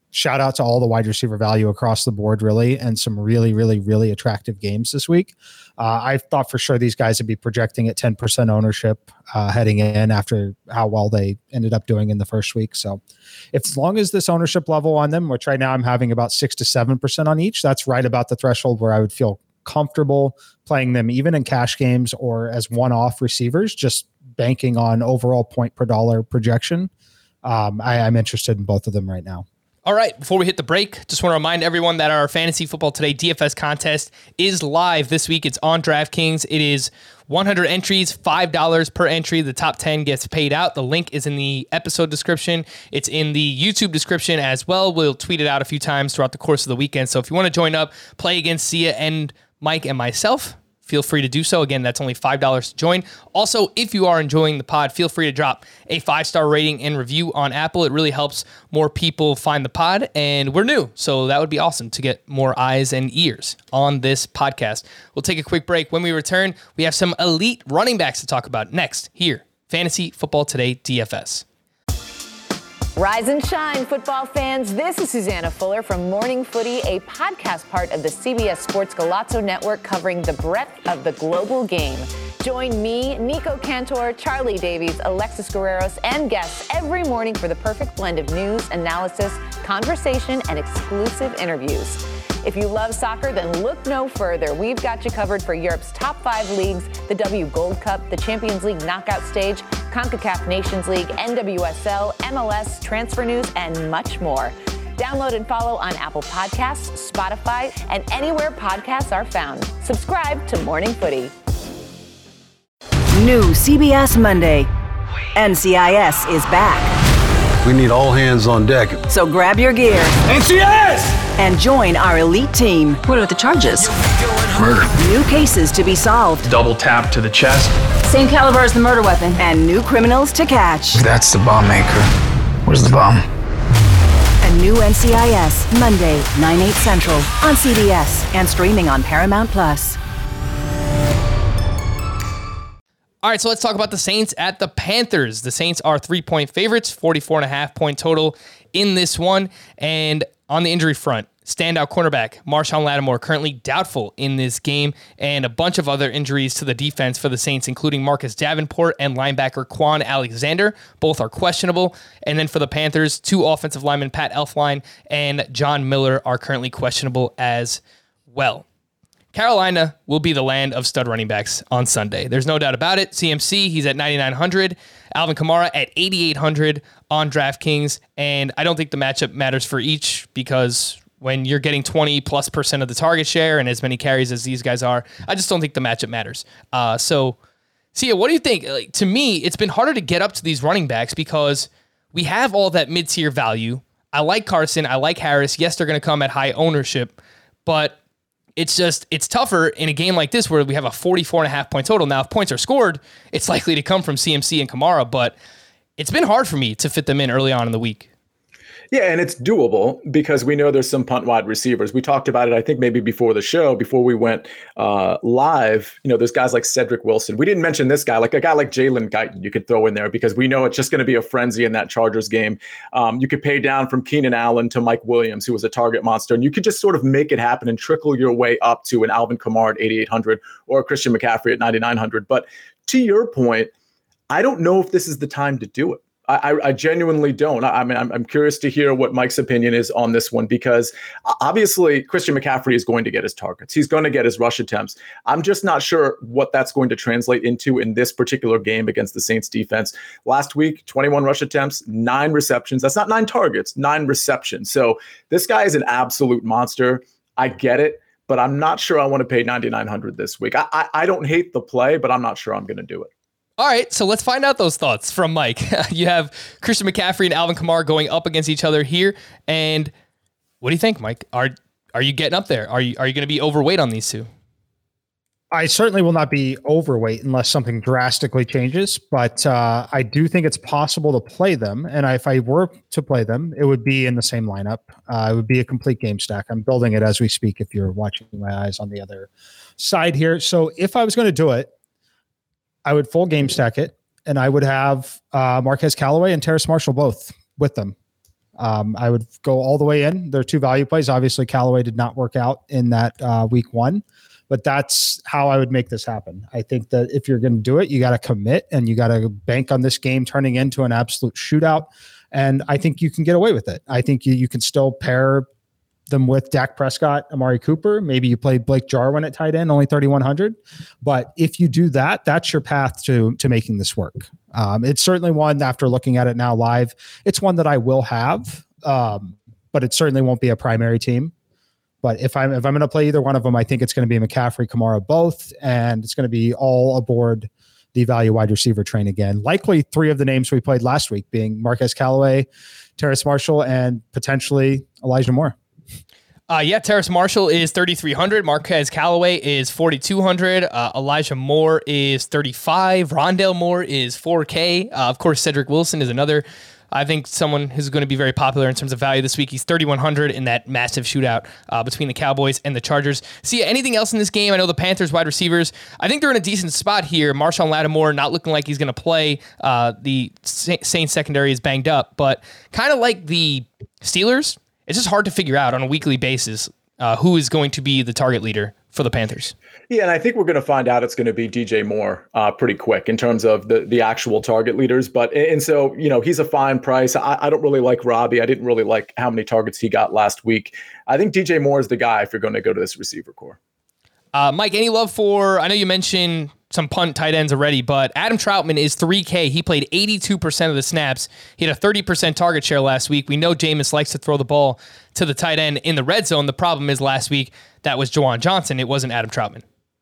[SPEAKER 2] shout out to all the wide receiver value across the board, really, and some really, really, really attractive games this week. Uh, I thought for sure these guys would be projecting at ten percent ownership uh, heading in after how well they ended up doing in the first week. So if, as long as this ownership level on them, which right now I'm having about six to seven percent on each, that's right about the threshold where I would feel comfortable playing them even in cash games or as one-off receivers, just banking on overall point per dollar projection. Um, I, I'm interested in both of them right now.
[SPEAKER 1] All right, before we hit the break, just want to remind everyone that our Fantasy Football Today D F S contest is live this week. It's on DraftKings. It is one hundred entries, five dollars per entry. The top ten gets paid out. The link is in the episode description. It's in the YouTube description as well. We'll tweet it out a few times throughout the course of the weekend. So if you want to join up, play against Sia and Mike and myself, feel free to do so. Again, that's only five dollars to join. Also, if you are enjoying the pod, feel free to drop a five-star rating and review on Apple. It really helps more people find the pod, and we're new, so that would be awesome to get more eyes and ears on this podcast. We'll take a quick break. When we return, we have some elite running backs to talk about next here, Fantasy Football Today D F S.
[SPEAKER 4] Rise and shine, football fans. This is Susanna Fuller from Morning Footy, a podcast part of the C B S Sports Golazo Network covering the breadth of the global game. Join me, Nico Cantor, Charlie Davies, Alexis Guerreros, and guests every morning for the perfect blend of news, analysis, conversation, and exclusive interviews. If you love soccer, then look no further. We've got you covered for Europe's top five leagues, the W Gold Cup, the Champions League knockout stage, CONCACAF Nations League, N W S L, M L S, transfer news, and much more. Download and follow on Apple Podcasts, Spotify, and anywhere podcasts are found. Subscribe to Morning Footy.
[SPEAKER 5] New C B S Monday. N C I S is back.
[SPEAKER 6] We need all hands on deck.
[SPEAKER 5] So grab your gear.
[SPEAKER 6] N C I S!
[SPEAKER 5] And join our elite team.
[SPEAKER 7] What are the charges?
[SPEAKER 6] Murder.
[SPEAKER 5] New cases to be solved.
[SPEAKER 8] Double tap to the chest.
[SPEAKER 7] Same caliber as the murder weapon.
[SPEAKER 5] And new criminals to catch.
[SPEAKER 8] That's the bomb maker. Where's the bomb?
[SPEAKER 5] A new N C I S, Monday, nine, eight Central, on C B S and streaming on Paramount Plus.
[SPEAKER 1] All right, so let's talk about the Saints at the Panthers. The Saints are three-point favorites, forty-four and a half point total in this one. And on the injury front, standout cornerback Marshawn Lattimore currently doubtful in this game, and a bunch of other injuries to the defense for the Saints, including Marcus Davenport and linebacker Quan Alexander. Both are questionable. And then for the Panthers, two offensive linemen, Pat Elflein and John Miller, are currently questionable as well. Carolina will be the land of stud running backs on Sunday. There's no doubt about it. C M C, he's at ninety-nine hundred. Alvin Kamara at eighty-eight hundred on DraftKings. And I don't think the matchup matters for each, because when you're getting twenty plus percent of the target share and as many carries as these guys are, I just don't think the matchup matters. Uh, so, Sia, what do you think? Like, to me, it's been harder to get up to these running backs because we have all that mid-tier value. I like Carson. I like Harris. Yes, they're going to come at high ownership, but it's just, it's tougher in a game like this where we have a forty-four and a half point total. Now, if points are scored, it's likely to come from C M C and Kamara, but it's been hard for me to fit them in early on in the week.
[SPEAKER 3] Yeah, and it's doable because we know there's some punt wide receivers. We talked about it, I think, maybe before the show, before we went uh, live. You know, there's guys like Cedric Wilson. We didn't mention this guy, like a guy like Jalen Guyton you could throw in there because we know it's just going to be a frenzy in that Chargers game. Um, you could pay down from Keenan Allen to Mike Williams, who was a target monster, and you could just sort of make it happen and trickle your way up to an Alvin Kamara at eighty-eight hundred or a Christian McCaffrey at ninety-nine hundred. But to your point, I don't know if this is the time to do it. I, I genuinely don't. I mean, I'm, I'm curious to hear what Mike's opinion is on this one, because obviously Christian McCaffrey is going to get his targets. He's going to get his rush attempts. I'm just not sure what that's going to translate into in this particular game against the Saints defense. Last week, twenty-one rush attempts, nine receptions. That's not nine targets, nine receptions. So this guy is an absolute monster. I get it, but I'm not sure I want to pay ninety-nine hundred this week. I, I, I don't hate the play, but I'm not sure I'm going to do it.
[SPEAKER 1] All right, so let's find out those thoughts from Mike. You have Christian McCaffrey and Alvin Kamara going up against each other here, and what do you think, Mike? Are are you getting up there? Are you are you going to be overweight on these two?
[SPEAKER 2] I certainly will not be overweight unless something drastically changes, but uh, I do think it's possible to play them. And if I were to play them, it would be in the same lineup. Uh, it would be a complete game stack. I'm building it as we speak if you're watching my eyes on the other side here. So if I was going to do it, I would full game stack it, and I would have uh, Marquez Callaway and Terrace Marshall both with them. Um, I would go all the way in. There are two value plays. Obviously, Callaway did not work out in that uh, week one, but that's how I would make this happen. I think that if you're going to do it, you got to commit and you got to bank on this game turning into an absolute shootout. And I think you can get away with it. I think you, you can still pair them with Dak Prescott, Amari Cooper. Maybe you play Blake Jarwin at tight end, only thirty-one hundred. But if you do that, that's your path to, to making this work. Um, it's certainly one, after looking at it now live, it's one that I will have, um, but it certainly won't be a primary team. But if I'm if I'm going to play either one of them, I think it's going to be McCaffrey, Kamara, both, and it's going to be all aboard the value wide receiver train again. Likely three of the names we played last week being Marquez Callaway, Terrace Marshall, and potentially Elijah Moore.
[SPEAKER 1] Uh, yeah, Terrace Marshall is thirty-three hundred. Marquez Callaway is forty-two hundred. Uh, Elijah Moore is thirty-five. Rondale Moore is four K. Uh, of course, Cedric Wilson is another, I think, someone who's going to be very popular in terms of value this week. He's thirty-one hundred in that massive shootout uh, between the Cowboys and the Chargers. See, anything else in this game? I know the Panthers wide receivers, I think they're in a decent spot here. Marshawn Lattimore not looking like he's going to play. Uh, the Saints secondary is banged up, but kind of like the Steelers, it's just hard to figure out on a weekly basis uh, who is going to be the target leader for the Panthers.
[SPEAKER 3] Yeah, and I think we're going to find out it's going to be D J Moore uh, pretty quick in terms of the the actual target leaders. But and so, you know, he's a fine price. I, I don't really like Robbie. I didn't really like how many targets he got last week. I think D J Moore is the guy if you're going to go to this receiver core.
[SPEAKER 1] Uh, Mike, any love for, I know you mentioned some punt tight ends already, but Adam Troutman is three K. He played eighty-two percent of the snaps. He had a thirty percent target share last week. We know Jameis likes to throw the ball to the tight end in the red zone. The problem is last week that was Juwan Johnson. It wasn't Adam Troutman.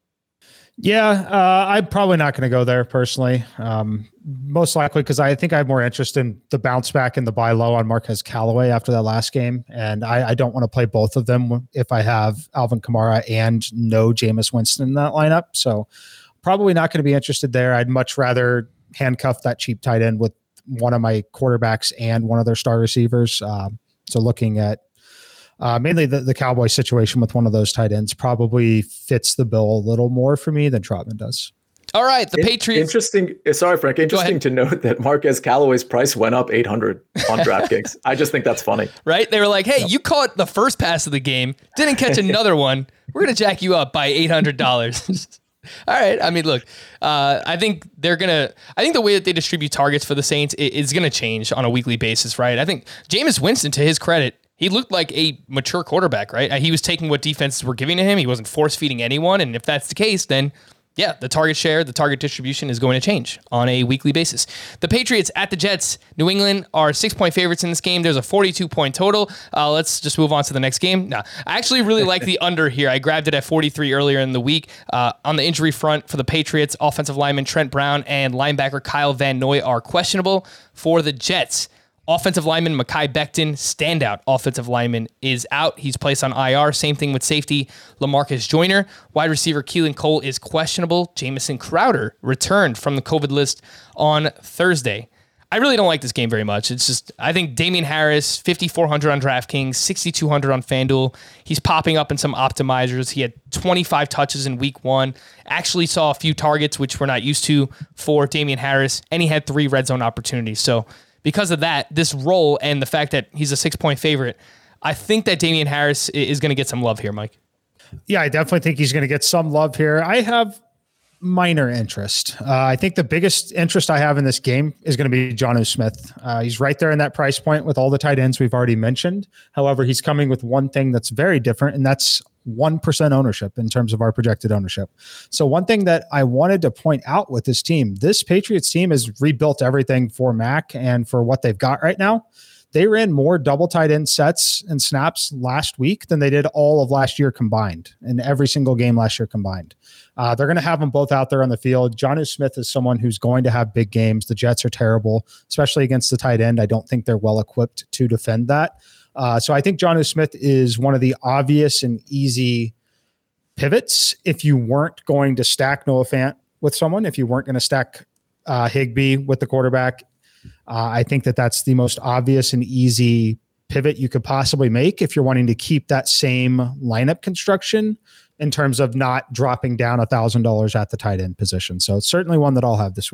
[SPEAKER 2] Yeah, uh, I'm probably not going to go there personally. Um, most likely because I think I have more interest in the bounce back and the buy low on Marquez Callaway after that last game. And I, I don't want to play both of them if I have Alvin Kamara and no Jameis Winston in that lineup. So probably not going to be interested there. I'd much rather handcuff that cheap tight end with one of my quarterbacks and one of their star receivers. Um, so looking at Uh, mainly the, the Cowboy situation with one of those tight ends probably fits the bill a little more for me than Trotman does.
[SPEAKER 1] All right, the
[SPEAKER 3] In,
[SPEAKER 1] Patriots.
[SPEAKER 3] Interesting. Sorry, Frank. Interesting to note that Marquez Callaway's price went up eight hundred on DraftKings. I just think that's funny.
[SPEAKER 1] Right? They were like, hey, yep. You caught the first pass of the game, didn't catch another one. We're going to jack you up by eight hundred dollars. All right. I mean, look, uh, I think they're going to, I think the way that they distribute targets for the Saints is, is going to change on a weekly basis, right? I think Jameis Winston, to his credit, he looked like a mature quarterback, right? He was taking what defenses were giving to him. He wasn't force-feeding anyone. And if that's the case, then, yeah, the target share, the target distribution is going to change on a weekly basis. The Patriots at the Jets. New England are six-point favorites in this game. There's a forty-two point total. Uh, let's just move on to the next game. Now, I actually really like the under here. I grabbed it at forty-three earlier in the week. Uh, on the injury front for the Patriots, offensive lineman Trent Brown and linebacker Kyle Van Noy are questionable. For the Jets, offensive lineman Mekhi Becton, standout offensive lineman, is out. He's placed on I R. Same thing with safety LaMarcus Joyner. Wide receiver Keelan Cole is questionable. Jamison Crowder returned from the COVID list on Thursday. I really don't like this game very much. It's just, I think Damian Harris, fifty-four hundred on DraftKings, sixty-two hundred on FanDuel. He's popping up in some optimizers. He had twenty-five touches in week one. Actually saw a few targets, which we're not used to for Damian Harris, and he had three red zone opportunities. So because of that, this role and the fact that he's a six-point favorite, I think that Damian Harris is going to get some love here, Mike.
[SPEAKER 2] Yeah, I definitely think he's going to get some love here. I have minor interest. Uh, I think the biggest interest I have in this game is going to be Jonnu Smith. Uh, he's right there in that price point with all the tight ends we've already mentioned. However, he's coming with one thing that's very different, and that's one percent ownership in terms of our projected ownership. So one thing that I wanted to point out with this team, this Patriots team has rebuilt everything for Mac and for what they've got right now. They ran more double tight end sets and snaps last week than they did all of last year combined, in every single game last year combined. Uh, they're going to have them both out there on the field. Jonnu Smith is someone who's going to have big games. The Jets are terrible, especially against the tight end. I don't think they're well equipped to defend that. Uh, so I think Jonnu Smith is one of the obvious and easy pivots if you weren't going to stack Noah Fant with someone, if you weren't going to stack uh, Higbee with the quarterback. Uh, I think that that's the most obvious and easy pivot you could possibly make if you're wanting to keep that same lineup construction in terms of not dropping down one thousand dollars at the tight end position. So it's certainly one that I'll have this week.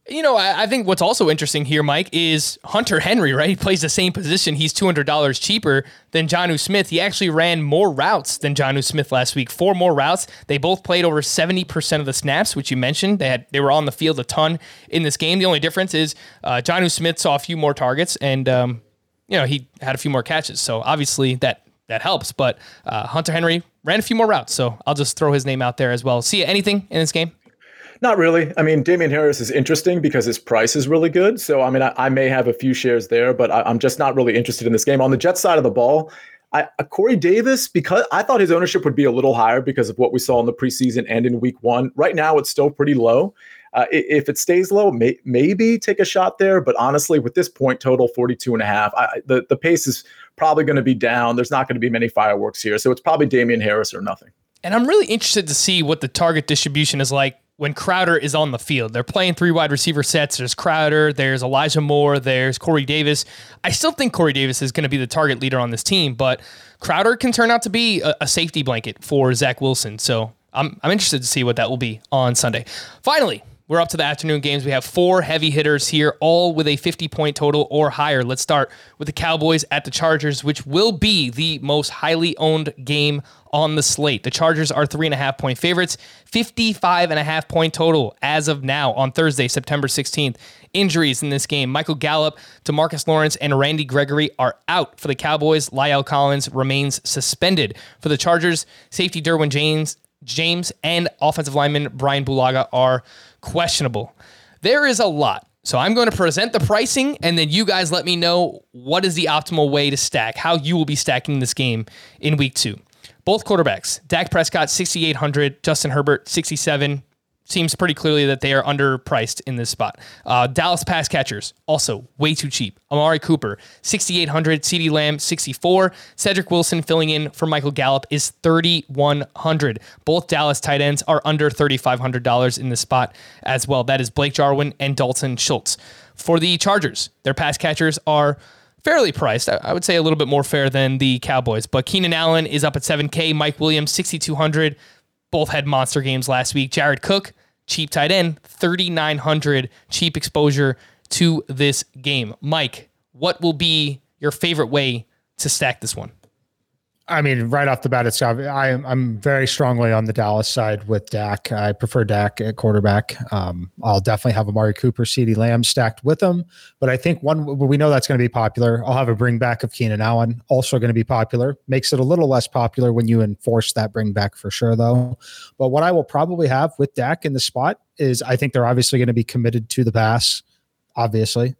[SPEAKER 1] You know, I, I think what's also interesting here, Mike, is Hunter Henry, right? He plays the same position. He's two hundred dollars cheaper than Jonnu Smith. He actually ran more routes than Jonnu Smith last week. Four more routes. They both played over seventy percent of the snaps, which you mentioned. They had they were on the field a ton in this game. The only difference is uh, Jonnu Smith saw a few more targets, and um, you know he had a few more catches. So obviously that that helps. But uh, Hunter Henry ran a few more routes, so I'll just throw his name out there as well. See anything in this game?
[SPEAKER 3] Not really. I mean, Damian Harris is interesting because his price is really good. So, I mean, I, I may have a few shares there, but I, I'm just not really interested in this game. On the Jets side of the ball, I, uh, Corey Davis, because I thought his ownership would be a little higher because of what we saw in the preseason and in week one. Right now, it's still pretty low. Uh, if it stays low, may, maybe take a shot there. But honestly, with this point total, forty-two and a half, I, the, the pace is probably going to be down. There's not going to be many fireworks here. So it's probably Damian Harris or nothing.
[SPEAKER 1] And I'm really interested to see what the target distribution is like when Crowder is on the field. They're playing three wide receiver sets. There's Crowder, there's Elijah Moore, there's Corey Davis. I still think Corey Davis is going to be the target leader on this team, but Crowder can turn out to be a, a safety blanket for Zach Wilson. So I'm I'm interested to see what that will be on Sunday. Finally, we're up to the afternoon games. We have four heavy hitters here, all with a fifty-point total or higher. Let's start with the Cowboys at the Chargers, which will be the most highly owned game on the slate. The Chargers are three and a half point favorites, fifty-five and a half point total as of now on Thursday, September sixteenth. Injuries in this game: Michael Gallup, DeMarcus Lawrence, and Randy Gregory are out for the Cowboys. La'el Collins remains suspended for the Chargers. Safety Derwin James, James and offensive lineman Brian Bulaga are questionable. There is a lot. So I'm going to present the pricing, and then you guys let me know what is the optimal way to stack, how you will be stacking this game in week two. Both quarterbacks, Dak Prescott, sixty-eight hundred, Justin Herbert, sixty-seven. Seems pretty clearly that they are underpriced in this spot. Uh, Dallas pass catchers, also way too cheap. Amari Cooper, sixty-eight hundred. CeeDee Lamb, sixty-four. Cedric Wilson filling in for Michael Gallup is thirty-one hundred. Both Dallas tight ends are under thirty-five hundred dollars in this spot as well. That is Blake Jarwin and Dalton Schultz. For the Chargers, their pass catchers are fairly priced. I would say a little bit more fair than the Cowboys, but Keenan Allen is up at seven K. Mike Williams, sixty-two hundred. Both had monster games last week. Jared Cook, cheap tight end, thirty-nine hundred, cheap exposure to this game. Mike, what will be your favorite way to stack this one?
[SPEAKER 2] I mean, right off the bat, it's I am I'm very strongly on the Dallas side with Dak. I prefer Dak at quarterback. Um, I'll definitely have Amari Cooper, CeeDee Lamb stacked with them. But I think one we know that's going to be popular. I'll have a bring back of Keenan Allen, also going to be popular. Makes it a little less popular when you enforce that bring back for sure, though. But what I will probably have with Dak in the spot is I think they're obviously going to be committed to the pass, obviously.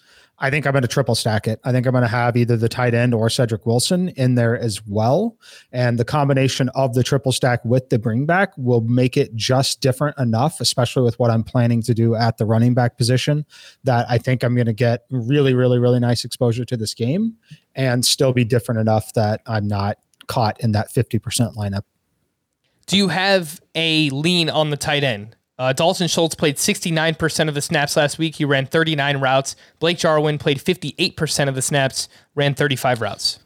[SPEAKER 2] I think I'm going to triple stack it. I think I'm going to have either the tight end or Cedric Wilson in there as well. And the combination of the triple stack with the bring back will make it just different enough, especially with what I'm planning to do at the running back position, that I think I'm going to get really, really, really nice exposure to this game and still be different enough that I'm not caught in that fifty percent lineup.
[SPEAKER 1] Do you have a lean on the tight end? Uh, Dalton Schultz played sixty-nine percent of the snaps last week. He ran thirty-nine routes. Blake Jarwin played fifty-eight percent of the snaps, ran thirty-five routes.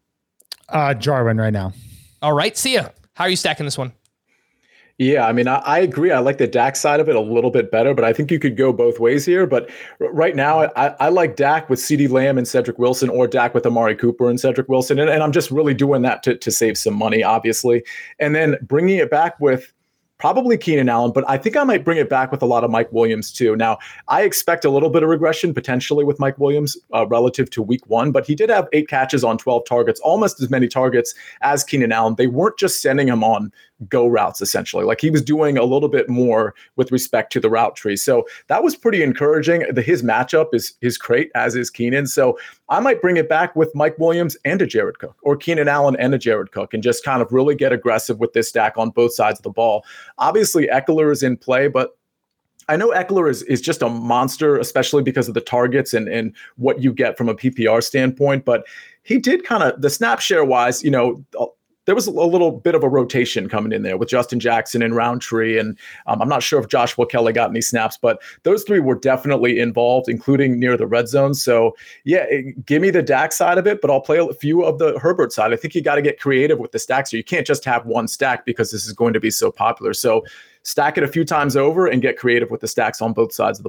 [SPEAKER 2] Uh, Jarwin right now.
[SPEAKER 1] All right. See ya. How are you stacking this one?
[SPEAKER 3] Yeah, I mean, I, I agree. I like the Dak side of it a little bit better, but I think you could go both ways here. But r- right now, I, I like Dak with CeeDee Lamb and Cedric Wilson, or Dak with Amari Cooper and Cedric Wilson. And, and I'm just really doing that to, to save some money, obviously. And then bringing it back with probably Keenan Allen, but I think I might bring it back with a lot of Mike Williams too. Now, I expect a little bit of regression potentially with Mike Williams uh, relative to week one, but he did have eight catches on twelve targets, almost as many targets as Keenan Allen. They weren't just sending him on go routes, essentially. Like, he was doing a little bit more with respect to the route tree. So that was pretty encouraging. The, his matchup is, is great, as is Keenan. So I might bring it back with Mike Williams and a Jared Cook, or Keenan Allen and a Jared Cook, and just kind of really get aggressive with this stack on both sides of the ball. Obviously, Eckler is in play, but I know Eckler is, is just a monster, especially because of the targets and, and what you get from a P P R standpoint. But he did kind of, the snap share wise, you know, there was a little bit of a rotation coming in there with Justin Jackson and Roundtree. And um, I'm not sure if Joshua Kelly got any snaps, but those three were definitely involved, including near the red zone. So yeah, it, give me the Dak side of it, but I'll play a few of the Herbert side. I think you got to get creative with the stacks. So you can't just have one stack because this is going to be so popular. So stack it a few times over and get creative with the stacks on both sides of the ball.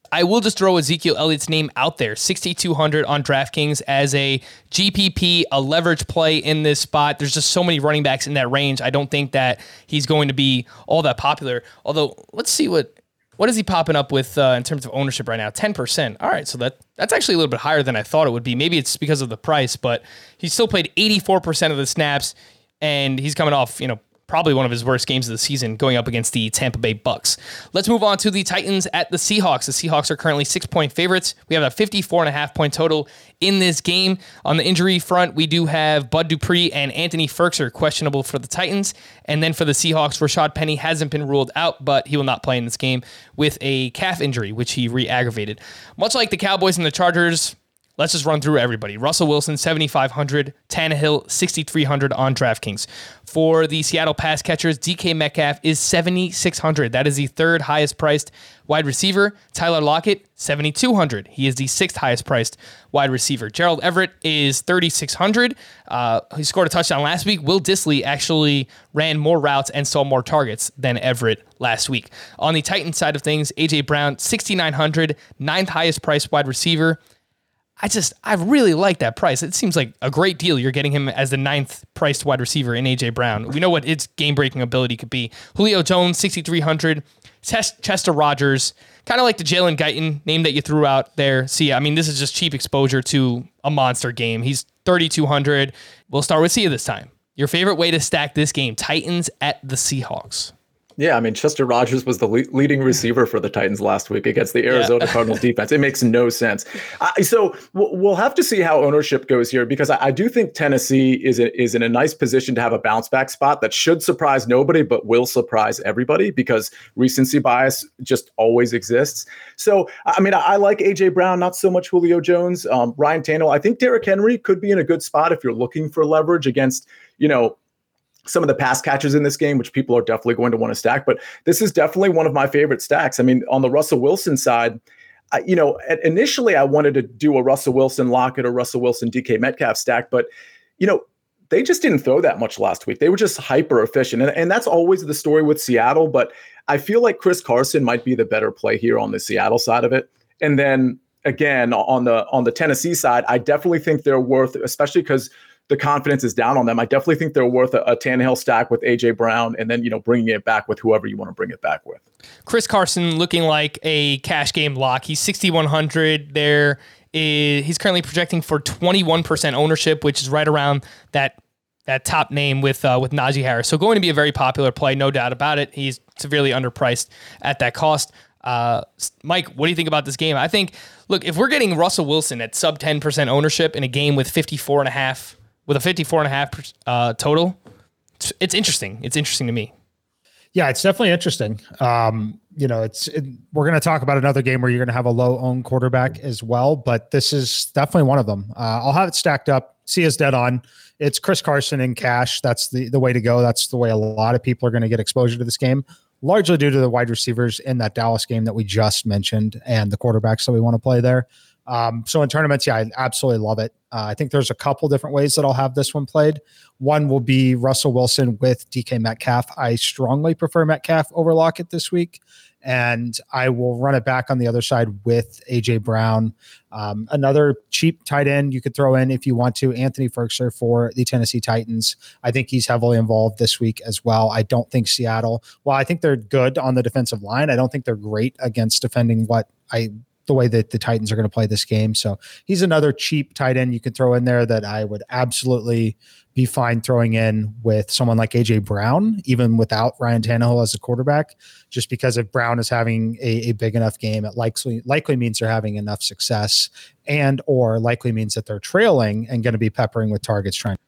[SPEAKER 1] I will just throw Ezekiel Elliott's name out there. sixty-two hundred on DraftKings as a G P P, a leverage play in this spot. There's just so many running backs in that range. I don't think that he's going to be all that popular. Although, let's see what what is he popping up with uh, in terms of ownership right now? ten percent. All right, so that that's actually a little bit higher than I thought it would be. Maybe it's because of the price, but he still played eighty-four percent of the snaps, and he's coming off, you know, probably one of his worst games of the season going up against the Tampa Bay Bucks. Let's move on to the Titans at the Seahawks. The Seahawks are currently six-point favorites. We have a fifty-four and a half point total in this game. On the injury front, we do have Bud Dupree and Anthony Firkser questionable for the Titans. And then for the Seahawks, Rashad Penny hasn't been ruled out, but he will not play in this game with a calf injury, which he re-aggravated. Much like the Cowboys and the Chargers, let's just run through everybody. Russell Wilson, seventy-five hundred. Tannehill, sixty-three hundred on DraftKings. For the Seattle pass catchers, D K Metcalf is seventy-six hundred. That is the third highest priced wide receiver. Tyler Lockett, seventy-two hundred. He is the sixth highest priced wide receiver. Gerald Everett is thirty-six hundred. Uh, he scored a touchdown last week. Will Dissly actually ran more routes and saw more targets than Everett last week. On the Titans side of things, A J Brown, sixty-nine hundred. Ninth highest priced wide receiver. I just, I really like that price. It seems like a great deal. You're getting him as the ninth priced wide receiver in A J Brown. We know what its game-breaking ability could be. Julio Jones, sixty-three hundred. Chester Rogers, kind of like the Jalen Guyton name that you threw out there. See, I mean, this is just cheap exposure to a monster game. He's thirty-two hundred. We'll start with Sia this time. Your favorite way to stack this game, Titans at the Seahawks.
[SPEAKER 3] Yeah, I mean, Chester Rogers was the le- leading receiver for the Titans last week against the Arizona yeah. Cardinals defense. It makes no sense. Uh, so w- we'll have to see how ownership goes here, because I, I do think Tennessee is a, is in a nice position to have a bounce back spot that should surprise nobody, but will surprise everybody, because recency bias just always exists. So, I mean, I, I like A J Brown, not so much Julio Jones. Um, Ryan Tannehill, I think Derrick Henry could be in a good spot if you're looking for leverage against, you know, some of the pass catchers in this game, which people are definitely going to want to stack. But this is definitely one of my favorite stacks. I mean, on the Russell Wilson side, I, you know, initially I wanted to do a Russell Wilson Lockett or Russell Wilson D K Metcalf stack, but, you know, they just didn't throw that much last week. They were just hyper efficient. And, and that's always the story with Seattle. But I feel like Chris Carson might be the better play here on the Seattle side of it. And then again, on the on the Tennessee side, I definitely think they're worth, especially because the confidence is down on them. I definitely think they're worth a, a Tannehill stack with A J Brown, and then, you know, bringing it back with whoever you want to bring it back with.
[SPEAKER 1] Chris Carson looking like a cash game lock. He's sixty-one hundred there. Is, he's currently projecting for twenty-one percent ownership, which is right around that that top name with uh, with Najee Harris. So going to be a very popular play, no doubt about it. He's severely underpriced at that cost. Uh, Mike, what do you think about this game? I think, look, if we're getting Russell Wilson at sub ten percent ownership in a game with fifty-four and a half with a fifty-four and a half uh, total, it's, it's interesting. It's interesting to me.
[SPEAKER 2] Yeah, it's definitely interesting. Um, you know, it's it, we're going to talk about another game where you're going to have a low owned quarterback as well, but this is definitely one of them. Uh, I'll have it stacked up. Sia's dead on. It's Chris Carson in cash. That's the, the way to go. That's the way a lot of people are going to get exposure to this game, largely due to the wide receivers in that Dallas game that we just mentioned and the quarterbacks that we want to play there. Um, so in tournaments, yeah, I absolutely love it. Uh, I think there's a couple different ways that I'll have this one played. One will be Russell Wilson with D K Metcalf. I strongly prefer Metcalf over Lockett this week, and I will run it back on the other side with A J Brown. Um, another cheap tight end you could throw in if you want to, Anthony Firkser for the Tennessee Titans. I think he's heavily involved this week as well. I don't think Seattle, well, I think they're good on the defensive line. I don't think they're great against defending what I the way that the Titans are going to play this game. So he's another cheap tight end you can throw in there that I would absolutely be fine throwing in with someone like A J Brown, even without Ryan Tannehill as a quarterback, just because if Brown is having a, a big enough game, it likely likely means they're having enough success, and or likely means that they're trailing and going to be peppering with targets trying.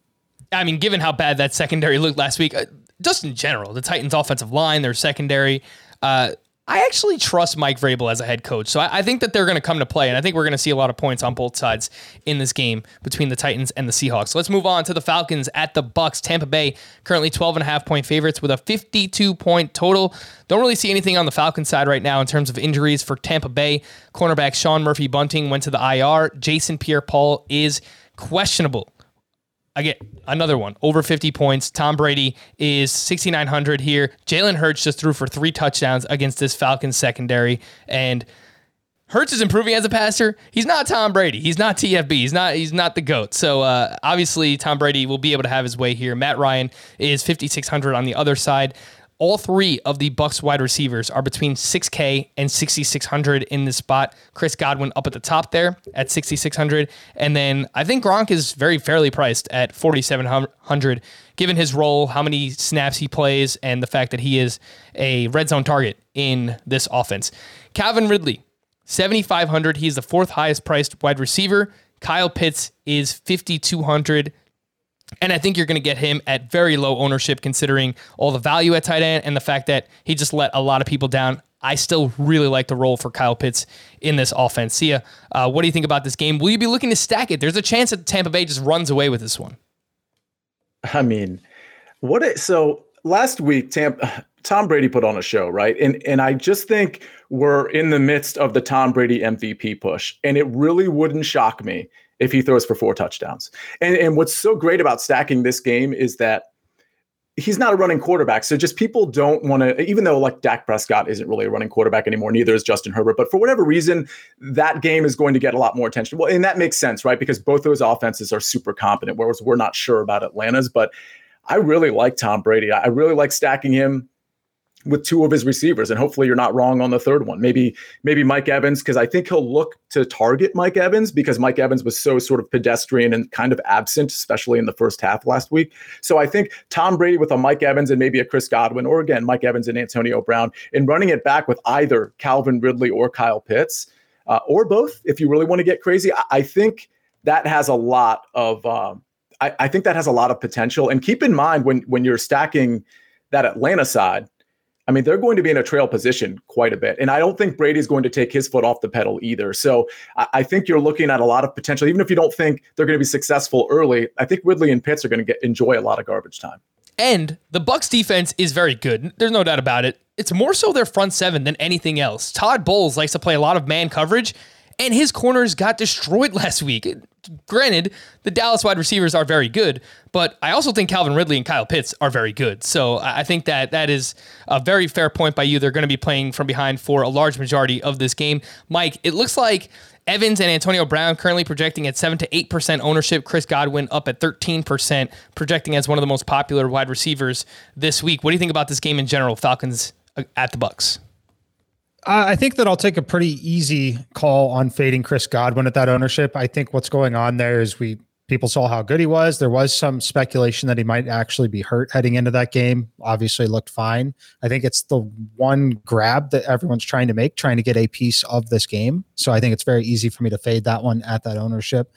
[SPEAKER 1] I mean, given how bad that secondary looked last week, uh, just in general, the Titans offensive line, their secondary, uh, I actually trust Mike Vrabel as a head coach. So I, I think that they're going to come to play, and I think we're going to see a lot of points on both sides in this game between the Titans and the Seahawks. So let's move on to the Falcons at the Bucks. Tampa Bay currently twelve and a half point favorites with a fifty-two point total. Don't really see anything on the Falcons side right now in terms of injuries for Tampa Bay. Cornerback Sean Murphy-Bunting went to the I R. Jason Pierre-Paul is questionable. I get another one, over fifty points. Tom Brady is sixty-nine hundred here. Jalen Hurts just threw for three touchdowns against this Falcons secondary. And Hurts is improving as a passer. He's not Tom Brady. He's not T F B. He's not he's not the GOAT. So uh, obviously Tom Brady will be able to have his way here. Matt Ryan is fifty-six hundred on the other side. All three of the Bucs wide receivers are between six K and sixty-six hundred in this spot. Chris Godwin up at the top there at sixty-six hundred. And then I think Gronk is very fairly priced at forty-seven hundred, given his role, how many snaps he plays, and the fact that he is a red zone target in this offense. Calvin Ridley, seventy-five hundred. He's the fourth highest priced wide receiver. Kyle Pitts is fifty-two hundred. And I think you're going to get him at very low ownership considering all the value at tight end and the fact that he just let a lot of people down. I still really like the role for Kyle Pitts in this offense. Sia, uh, what do you think about this game? Will you be looking to stack it? There's a chance that Tampa Bay just runs away with this one.
[SPEAKER 3] I mean, what it, so last week, Tampa, Tom Brady put on a show, right? And and I just think we're in the midst of the Tom Brady M V P push, and it really wouldn't shock me if he throws for four touchdowns. And and what's so great about stacking this game is that he's not a running quarterback. So just people don't want to, even though like Dak Prescott isn't really a running quarterback anymore, neither is Justin Herbert. But for whatever reason, that game is going to get a lot more attention. Well, and that makes sense, right? Because both those offenses are super competent, whereas we're not sure about Atlanta's. But I really like Tom Brady. I really like stacking him with two of his receivers, and hopefully you're not wrong on the third one. Maybe maybe Mike Evans, because I think he'll look to target Mike Evans because Mike Evans was so sort of pedestrian and kind of absent, especially in the first half last week. So I think Tom Brady with a Mike Evans and maybe a Chris Godwin, or again, Mike Evans and Antonio Brown, and running it back with either Calvin Ridley or Kyle Pitts, uh, or both, if you really want to get crazy. I, I think that has a lot of um, I, I think that has a lot of potential. And keep in mind when when you're stacking that Atlanta side, I mean, they're going to be in a trail position quite a bit. And I don't think Brady's going to take his foot off the pedal either. So I, I think you're looking at a lot of potential. Even if you don't think they're going to be successful early, I think Ridley and Pitts are going to get enjoy a lot of garbage time.
[SPEAKER 1] And the Bucs defense is very good. There's no doubt about it. It's more so their front seven than anything else. Todd Bowles likes to play a lot of man coverage, and his corners got destroyed last week. Granted, the Dallas wide receivers are very good, but I also think Calvin Ridley and Kyle Pitts are very good. So I think that that is a very fair point by you. They're going to be playing from behind for a large majority of this game. Mike, it looks like Evans and Antonio Brown currently projecting at seven to eight percent ownership. Chris Godwin up at thirteen percent, projecting as one of the most popular wide receivers this week. What do you think about this game in general, Falcons at the Bucs?
[SPEAKER 2] Uh, I think that I'll take a pretty easy call on fading Chris Godwin at that ownership. I think what's going on there is we people saw how good he was. There was some speculation that he might actually be hurt heading into that game. Obviously looked fine. I think it's the one grab that everyone's trying to make, trying to get a piece of this game. So I think it's very easy for me to fade that one at that ownership.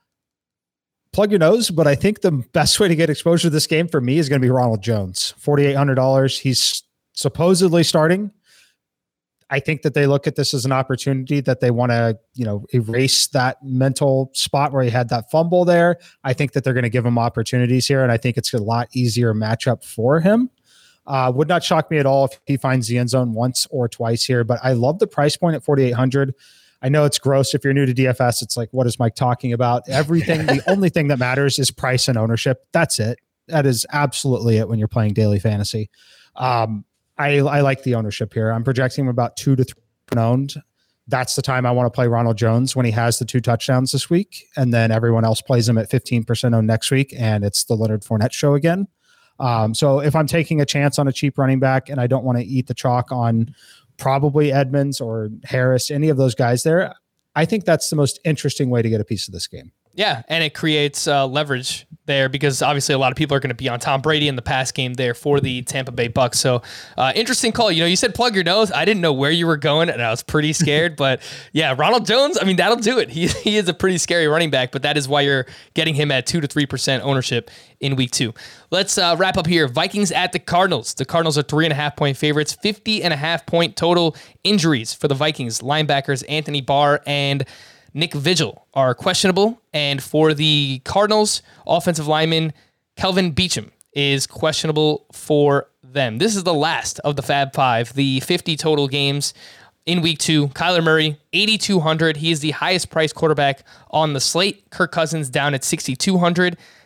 [SPEAKER 2] Plug your nose, but I think the best way to get exposure to this game for me is going to be Ronald Jones. forty-eight hundred dollars. He's supposedly starting. I think that they look at this as an opportunity that they want to, you know, erase that mental spot where he had that fumble there. I think that they're going to give him opportunities here, and I think it's a lot easier matchup for him. Uh, would not shock me at all if he finds the end zone once or twice here, but I love the price point at forty-eight hundred. I know it's gross. If you're new to D F S, it's like, what is Mike talking about? Everything, the only thing that matters is price and ownership. That's it. That is absolutely it when you're playing daily fantasy. Um, I, I like the ownership here. I'm projecting him about two to three owned. That's the time I want to play Ronald Jones when he has the two touchdowns this week. And then everyone else plays him at fifteen percent owned next week. And it's the Leonard Fournette show again. Um, so if I'm taking a chance on a cheap running back and I don't want to eat the chalk on probably Edmonds or Harris, any of those guys there, I think that's the most interesting way to get a piece of this game.
[SPEAKER 1] Yeah, and it creates uh, leverage there because obviously a lot of people are going to be on Tom Brady in the pass game there for the Tampa Bay Bucs. So uh, interesting call. You know, you said plug your nose. I didn't know where you were going, and I was pretty scared. But yeah, Ronald Jones, I mean, that'll do it. He he is a pretty scary running back, but that is why you're getting him at two to three percent ownership in week two. Let's uh, wrap up here. Vikings at the Cardinals. The Cardinals are three and a half point favorites, fifty and a half point total. Injuries for the Vikings. Linebackers Anthony Barr and Nick Vigil are questionable. And for the Cardinals, offensive lineman Kelvin Beachum is questionable for them. This is the last of the Fab Five, the fifty total games in week two. Kyler Murray, eighty-two hundred. He is the highest priced quarterback on the slate. Kirk Cousins down at sixty-two hundred.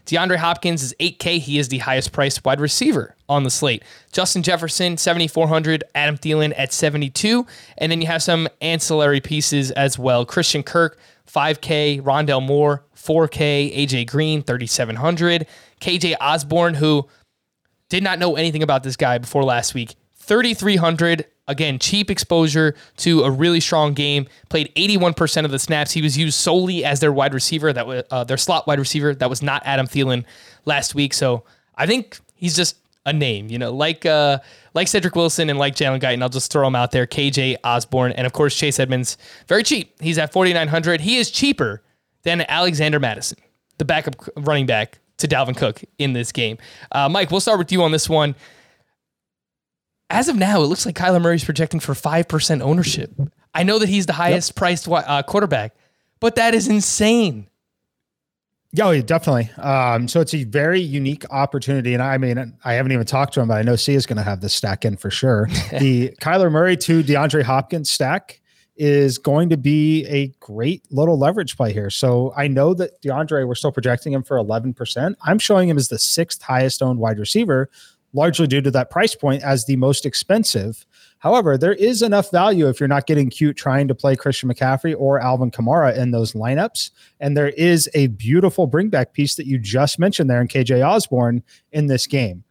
[SPEAKER 1] DeAndre Hopkins is eight K. He is the highest priced wide receiver on the slate. Justin Jefferson, seventy-four hundred. Adam Thielen at seventy-two. And then you have some ancillary pieces as well. Christian Kirk, five K. Rondell Moore, four K. A J Green, thirty-seven hundred. K J Osborne, who did not know anything about this guy before last week, thirty-three hundred. Again, cheap exposure to a really strong game. Played eighty-one percent of the snaps. He was used solely as their wide receiver, that was uh, their slot wide receiver. That was not Adam Thielen last week. So I think he's just a name, you know, like uh, like Cedric Wilson and like Jalen Guyton. I'll just throw him out there. K J Osborne, and of course Chase Edmonds, very cheap. He's at forty-nine hundred. He is cheaper than Alexander Mattison, the backup running back to Dalvin Cook in this game. Uh, Mike, we'll start with you on this one. As of now, it looks like Kyler Murray's projecting for five percent ownership. I know that he's the highest yep. priced uh, quarterback, but that is insane.
[SPEAKER 2] Yeah, definitely. Um, so it's a very unique opportunity. And I mean, I haven't even talked to him, but I know Sia is going to have this stack in for sure. The Kyler Murray to DeAndre Hopkins stack is going to be a great little leverage play here. So I know that DeAndre, we're still projecting him for eleven percent. I'm showing him as the sixth highest owned wide receiver, largely due to that price point as the most expensive. However, there is enough value if you're not getting cute trying to play Christian McCaffrey or Alvin Kamara in those lineups. And there is a beautiful bring back piece that you just mentioned there in K J Osborne in this game.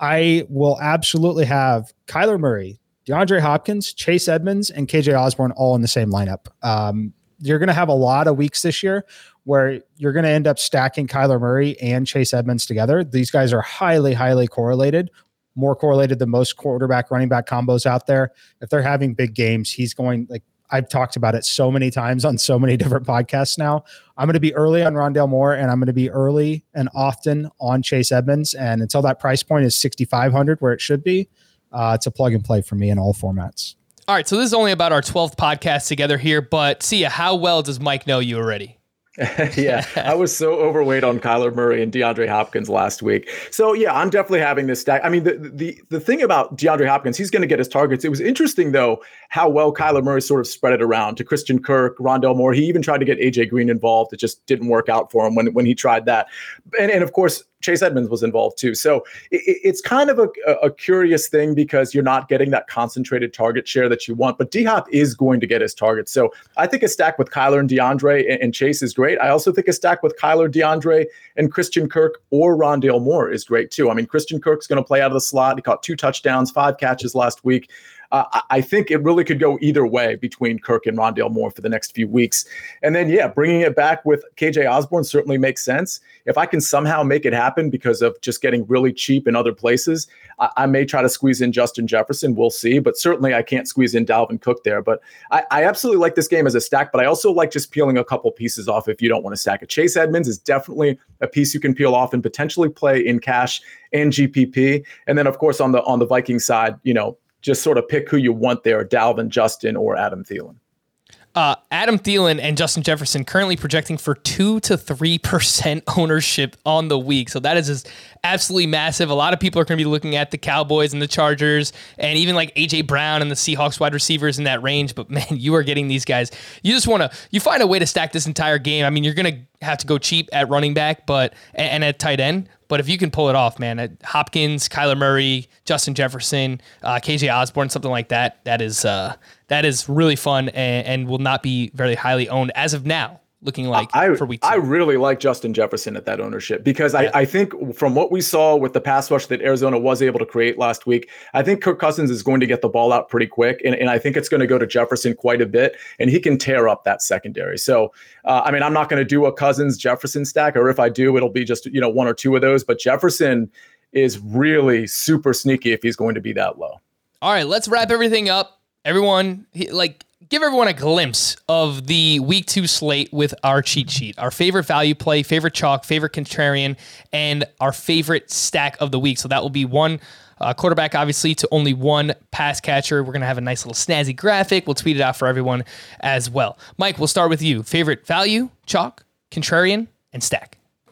[SPEAKER 2] I will absolutely have Kyler Murray, DeAndre Hopkins, Chase Edmonds, and K J Osborne all in the same lineup. Um, you're going to have a lot of weeks this year where you're going to end up stacking Kyler Murray and Chase Edmonds together. These guys are highly, highly correlated, more correlated than most quarterback running back combos out there. If they're having big games, he's going, like I've talked about it so many times on so many different podcasts now. I'm going to be early on Rondell Moore, and I'm going to be early and often on Chase Edmonds. And until that price point is sixty-five hundred where it should be, uh, it's a plug and play for me in all formats.
[SPEAKER 1] All right, so this is only about our twelfth podcast together here, but Sia, how well does Mike know you already?
[SPEAKER 3] Yeah, I was so overweight on Kyler Murray and DeAndre Hopkins last week. So yeah, I'm definitely having this stack. I mean, the the the thing about DeAndre Hopkins, he's going to get his targets. It was interesting though how well Kyler Murray sort of spread it around to Christian Kirk, Rondell Moore. He even tried to get A J Green involved. It just didn't work out for him when when he tried that. And and of course, Chase Edmonds was involved too. So it, it's kind of a, a curious thing because you're not getting that concentrated target share that you want, but D-Hop is going to get his targets. So I think a stack with Kyler and DeAndre and, and Chase is great. I also think a stack with Kyler, DeAndre, and Christian Kirk or Rondell Moore is great too. I mean, Christian Kirk's going to play out of the slot. He caught two touchdowns, five catches last week. Uh, I think it really could go either way between Kirk and Rondell Moore for the next few weeks. And then, yeah, bringing it back with K J Osborne certainly makes sense. If I can somehow make it happen because of just getting really cheap in other places, I, I may try to squeeze in Justin Jefferson. We'll see. But certainly I can't squeeze in Dalvin Cook there. But I, I absolutely like this game as a stack, but I also like just peeling a couple pieces off if you don't want to stack it. Chase Edmonds is definitely a piece you can peel off and potentially play in cash and G P P. And then, of course, on the on the Viking side, you know, just sort of pick who you want there, Dalvin, Justin, or Adam Thielen.
[SPEAKER 1] Uh, Adam Thielen and Justin Jefferson currently projecting for two to three percent ownership on the week. So that is just absolutely massive. A lot of people are going to be looking at the Cowboys and the Chargers and even like A J Brown and the Seahawks wide receivers in that range. But man, you are getting these guys. You just want to, you find a way to stack this entire game. I mean, you're going to have to go cheap at running back, but, and, and at tight end. But if you can pull it off, man, at Hopkins, Kyler Murray, Justin Jefferson, uh, K J Osborne, something like that, that is uh, that is really fun and, and will not be very highly owned as of now, looking like
[SPEAKER 3] I,
[SPEAKER 1] for week two.
[SPEAKER 3] I really like Justin Jefferson at that ownership because yeah. I, I think from what we saw with the pass rush that Arizona was able to create last week, I think Kirk Cousins is going to get the ball out pretty quick. And, and I think it's going to go to Jefferson quite a bit, and he can tear up that secondary. So, uh, I mean, I'm not going to do a Cousins Jefferson stack, or if I do, it'll be just, you know, one or two of those. But Jefferson is really super sneaky if he's going to be that low.
[SPEAKER 1] All right, let's wrap everything up. Everyone, like, give everyone a glimpse of the week two slate with our cheat sheet, our favorite value play, favorite chalk, favorite contrarian, and our favorite stack of the week. So that will be one uh, quarterback, obviously, to only one pass catcher. We're going to have a nice little snazzy graphic. We'll tweet it out for everyone as well. Mike, we'll start with you. Favorite value, chalk, contrarian, and stack.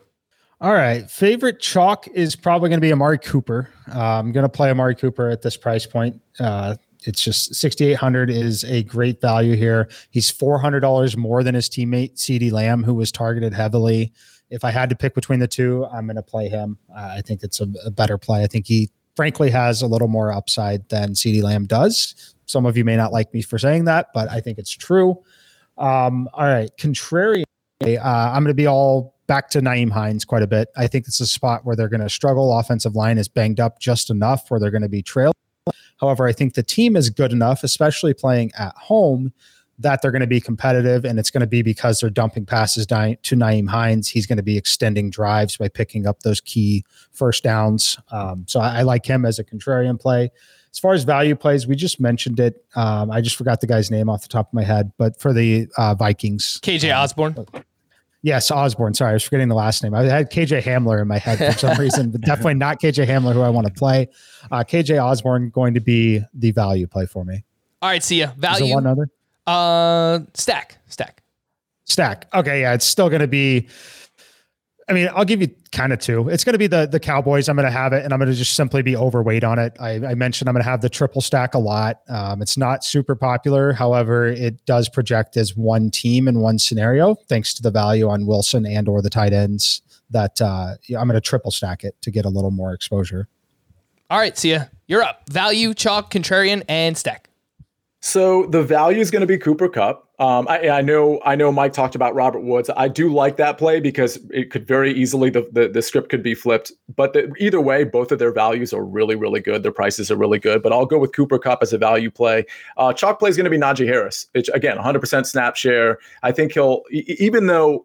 [SPEAKER 2] All right. Favorite chalk is probably going to be Amari Cooper. Uh, I'm going to play Amari Cooper at this price point. Uh, It's just sixty-eight hundred is a great value here. He's four hundred dollars more than his teammate CeeDee Lamb, who was targeted heavily if I had to pick between the two, I'm going to play him. Uh, I think it's a, a better play. I think he frankly has a little more upside than CeeDee Lamb does. Some of you may not like me for saying that, but I think it's true. Um, all right. Contrarian. Uh, I'm going to be all back to Nyheim Hines quite a bit. I think it's a spot where they're going to struggle. Offensive line is banged up just enough where they're going to be trailing. However, I think the team is good enough, especially playing at home, that they're going to be competitive, and it's going to be because they're dumping passes to Nyheim Hines. He's going to be extending drives by picking up those key first downs. Um, so I, I like him as a contrarian play. As far as value plays, we just mentioned it. Um, I just forgot the guy's name off the top of my head, but for the uh, Vikings.
[SPEAKER 1] K J Osborne.
[SPEAKER 2] Um, Yes, Osborne. Sorry, I was forgetting the last name. I had K J Hamler in my head for some reason, but definitely not K J Hamler who I want to play. Uh, K J Osborne going to be the value play for me.
[SPEAKER 1] All right, see ya. Value.
[SPEAKER 2] Is there one other?
[SPEAKER 1] Uh, stack, stack,
[SPEAKER 2] stack. Okay, yeah, it's still going to be. I mean, I'll give you kind of two. It's going to be the the Cowboys. I'm going to have it, and I'm going to just simply be overweight on it. I, I mentioned I'm going to have the triple stack a lot. Um, it's not super popular. However, it does project as one team in one scenario, thanks to the value on Wilson and or the tight ends. That uh, I'm going to triple stack it to get a little more exposure.
[SPEAKER 1] All right, see ya. You're up. Value, chalk, contrarian, and stack.
[SPEAKER 3] So the value is going to be Cooper Kupp. Um, I, I know, I know. Mike talked about Robert Woods. I do like that play because it could very easily the the, the script could be flipped. But the, either way, both of their values are really, really good. Their prices are really good. But I'll go with Cooper Kupp as a value play. Uh, chalk play is going to be Najee Harris. It's, again, one hundred percent snap share. I think he'll, even though.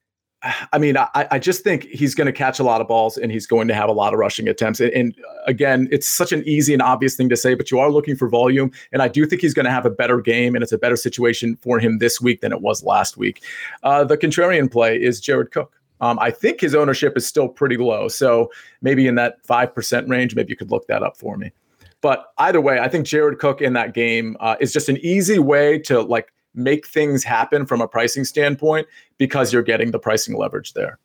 [SPEAKER 3] I mean, I, I just think he's going to catch a lot of balls and he's going to have a lot of rushing attempts. And, and again, it's such an easy and obvious thing to say, but you are looking for volume. And I do think he's going to have a better game, and it's a better situation for him this week than it was last week. Uh, the contrarian play is Jared Cook. Um, I think his ownership is still pretty low. So maybe in that five percent range, maybe you could look that up for me. But either way, I think Jared Cook in that game uh, is just an easy way to like, make things happen from a pricing standpoint because you're getting the pricing leverage there.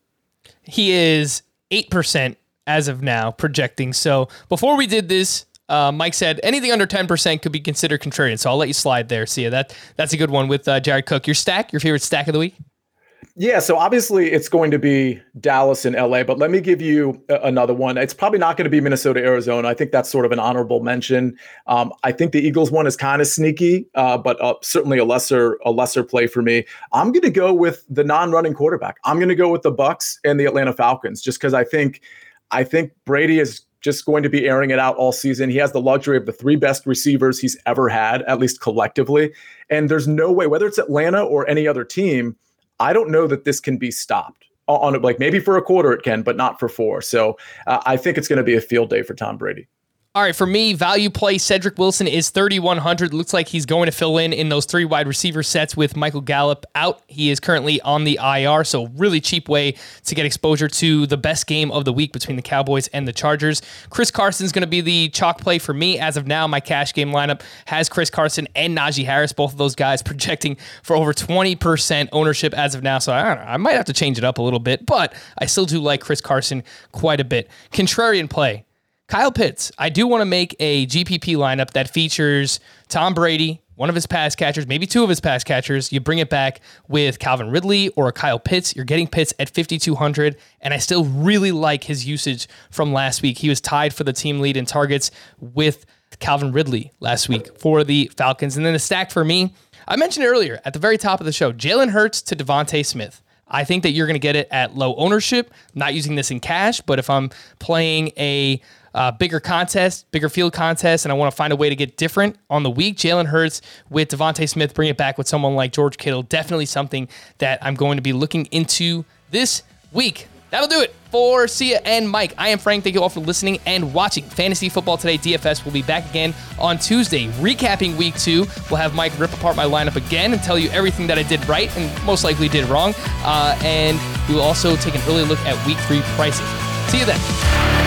[SPEAKER 1] He is eight percent as of now projecting. So before we did this, uh, Mike said anything under ten percent could be considered contrarian. So I'll let you slide there. See ya. That, that's a good one with uh, Jared Cook. Your stack, your favorite stack of the week?
[SPEAKER 3] Yeah, so obviously it's going to be Dallas and L A, but let me give you a- another one. It's probably not going to be Minnesota, Arizona. I think that's sort of an honorable mention. Um, I think the Eagles one is kind of sneaky, uh, but uh, certainly a lesser a lesser play for me. I'm going to go with the non-running quarterback. I'm going to go with the Bucs and the Atlanta Falcons, just because I think I think Brady is just going to be airing it out all season. He has the luxury of the three best receivers he's ever had, at least collectively. And there's no way, whether it's Atlanta or any other team, I don't know that this can be stopped on it. Like maybe for a quarter it can, but not for four. So uh, I think it's going to be a field day for Tom Brady.
[SPEAKER 1] All right, for me, value play, Cedric Wilson is thirty-one hundred. Looks like he's going to fill in in those three wide receiver sets with Michael Gallup out. He is currently on the I R, so really cheap way to get exposure to the best game of the week between the Cowboys and the Chargers. Chris Carson's going to be the chalk play for me. As of now, my cash game lineup has Chris Carson and Najee Harris, both of those guys projecting for over twenty percent ownership as of now. So I don't know, I might have to change it up a little bit, but I still do like Chris Carson quite a bit. Contrarian play. Kyle Pitts. I do want to make a G P P lineup that features Tom Brady, one of his pass catchers, maybe two of his pass catchers. You bring it back with Calvin Ridley or a Kyle Pitts. You're getting Pitts at fifty-two hundred, and I still really like his usage from last week. He was tied for the team lead in targets with Calvin Ridley last week for the Falcons. And then the stack for me, I mentioned it earlier at the very top of the show, Jalen Hurts to Devontae Smith. I think that you're going to get it at low ownership. I'm not using this in cash, but if I'm playing a uh, bigger contest, bigger field contest, and I want to find a way to get different on the week, Jalen Hurts with Devontae Smith, bring it back with someone like George Kittle. Definitely something that I'm going to be looking into this week. That'll do it for Sia and Mike. I am Frank. Thank you all for listening and watching Fantasy Football Today. D F S will be back again on Tuesday. Recapping week two, we'll have Mike rip apart my lineup again and tell you everything that I did right and most likely did wrong. Uh, and we will also take an early look at week three prices. See you then.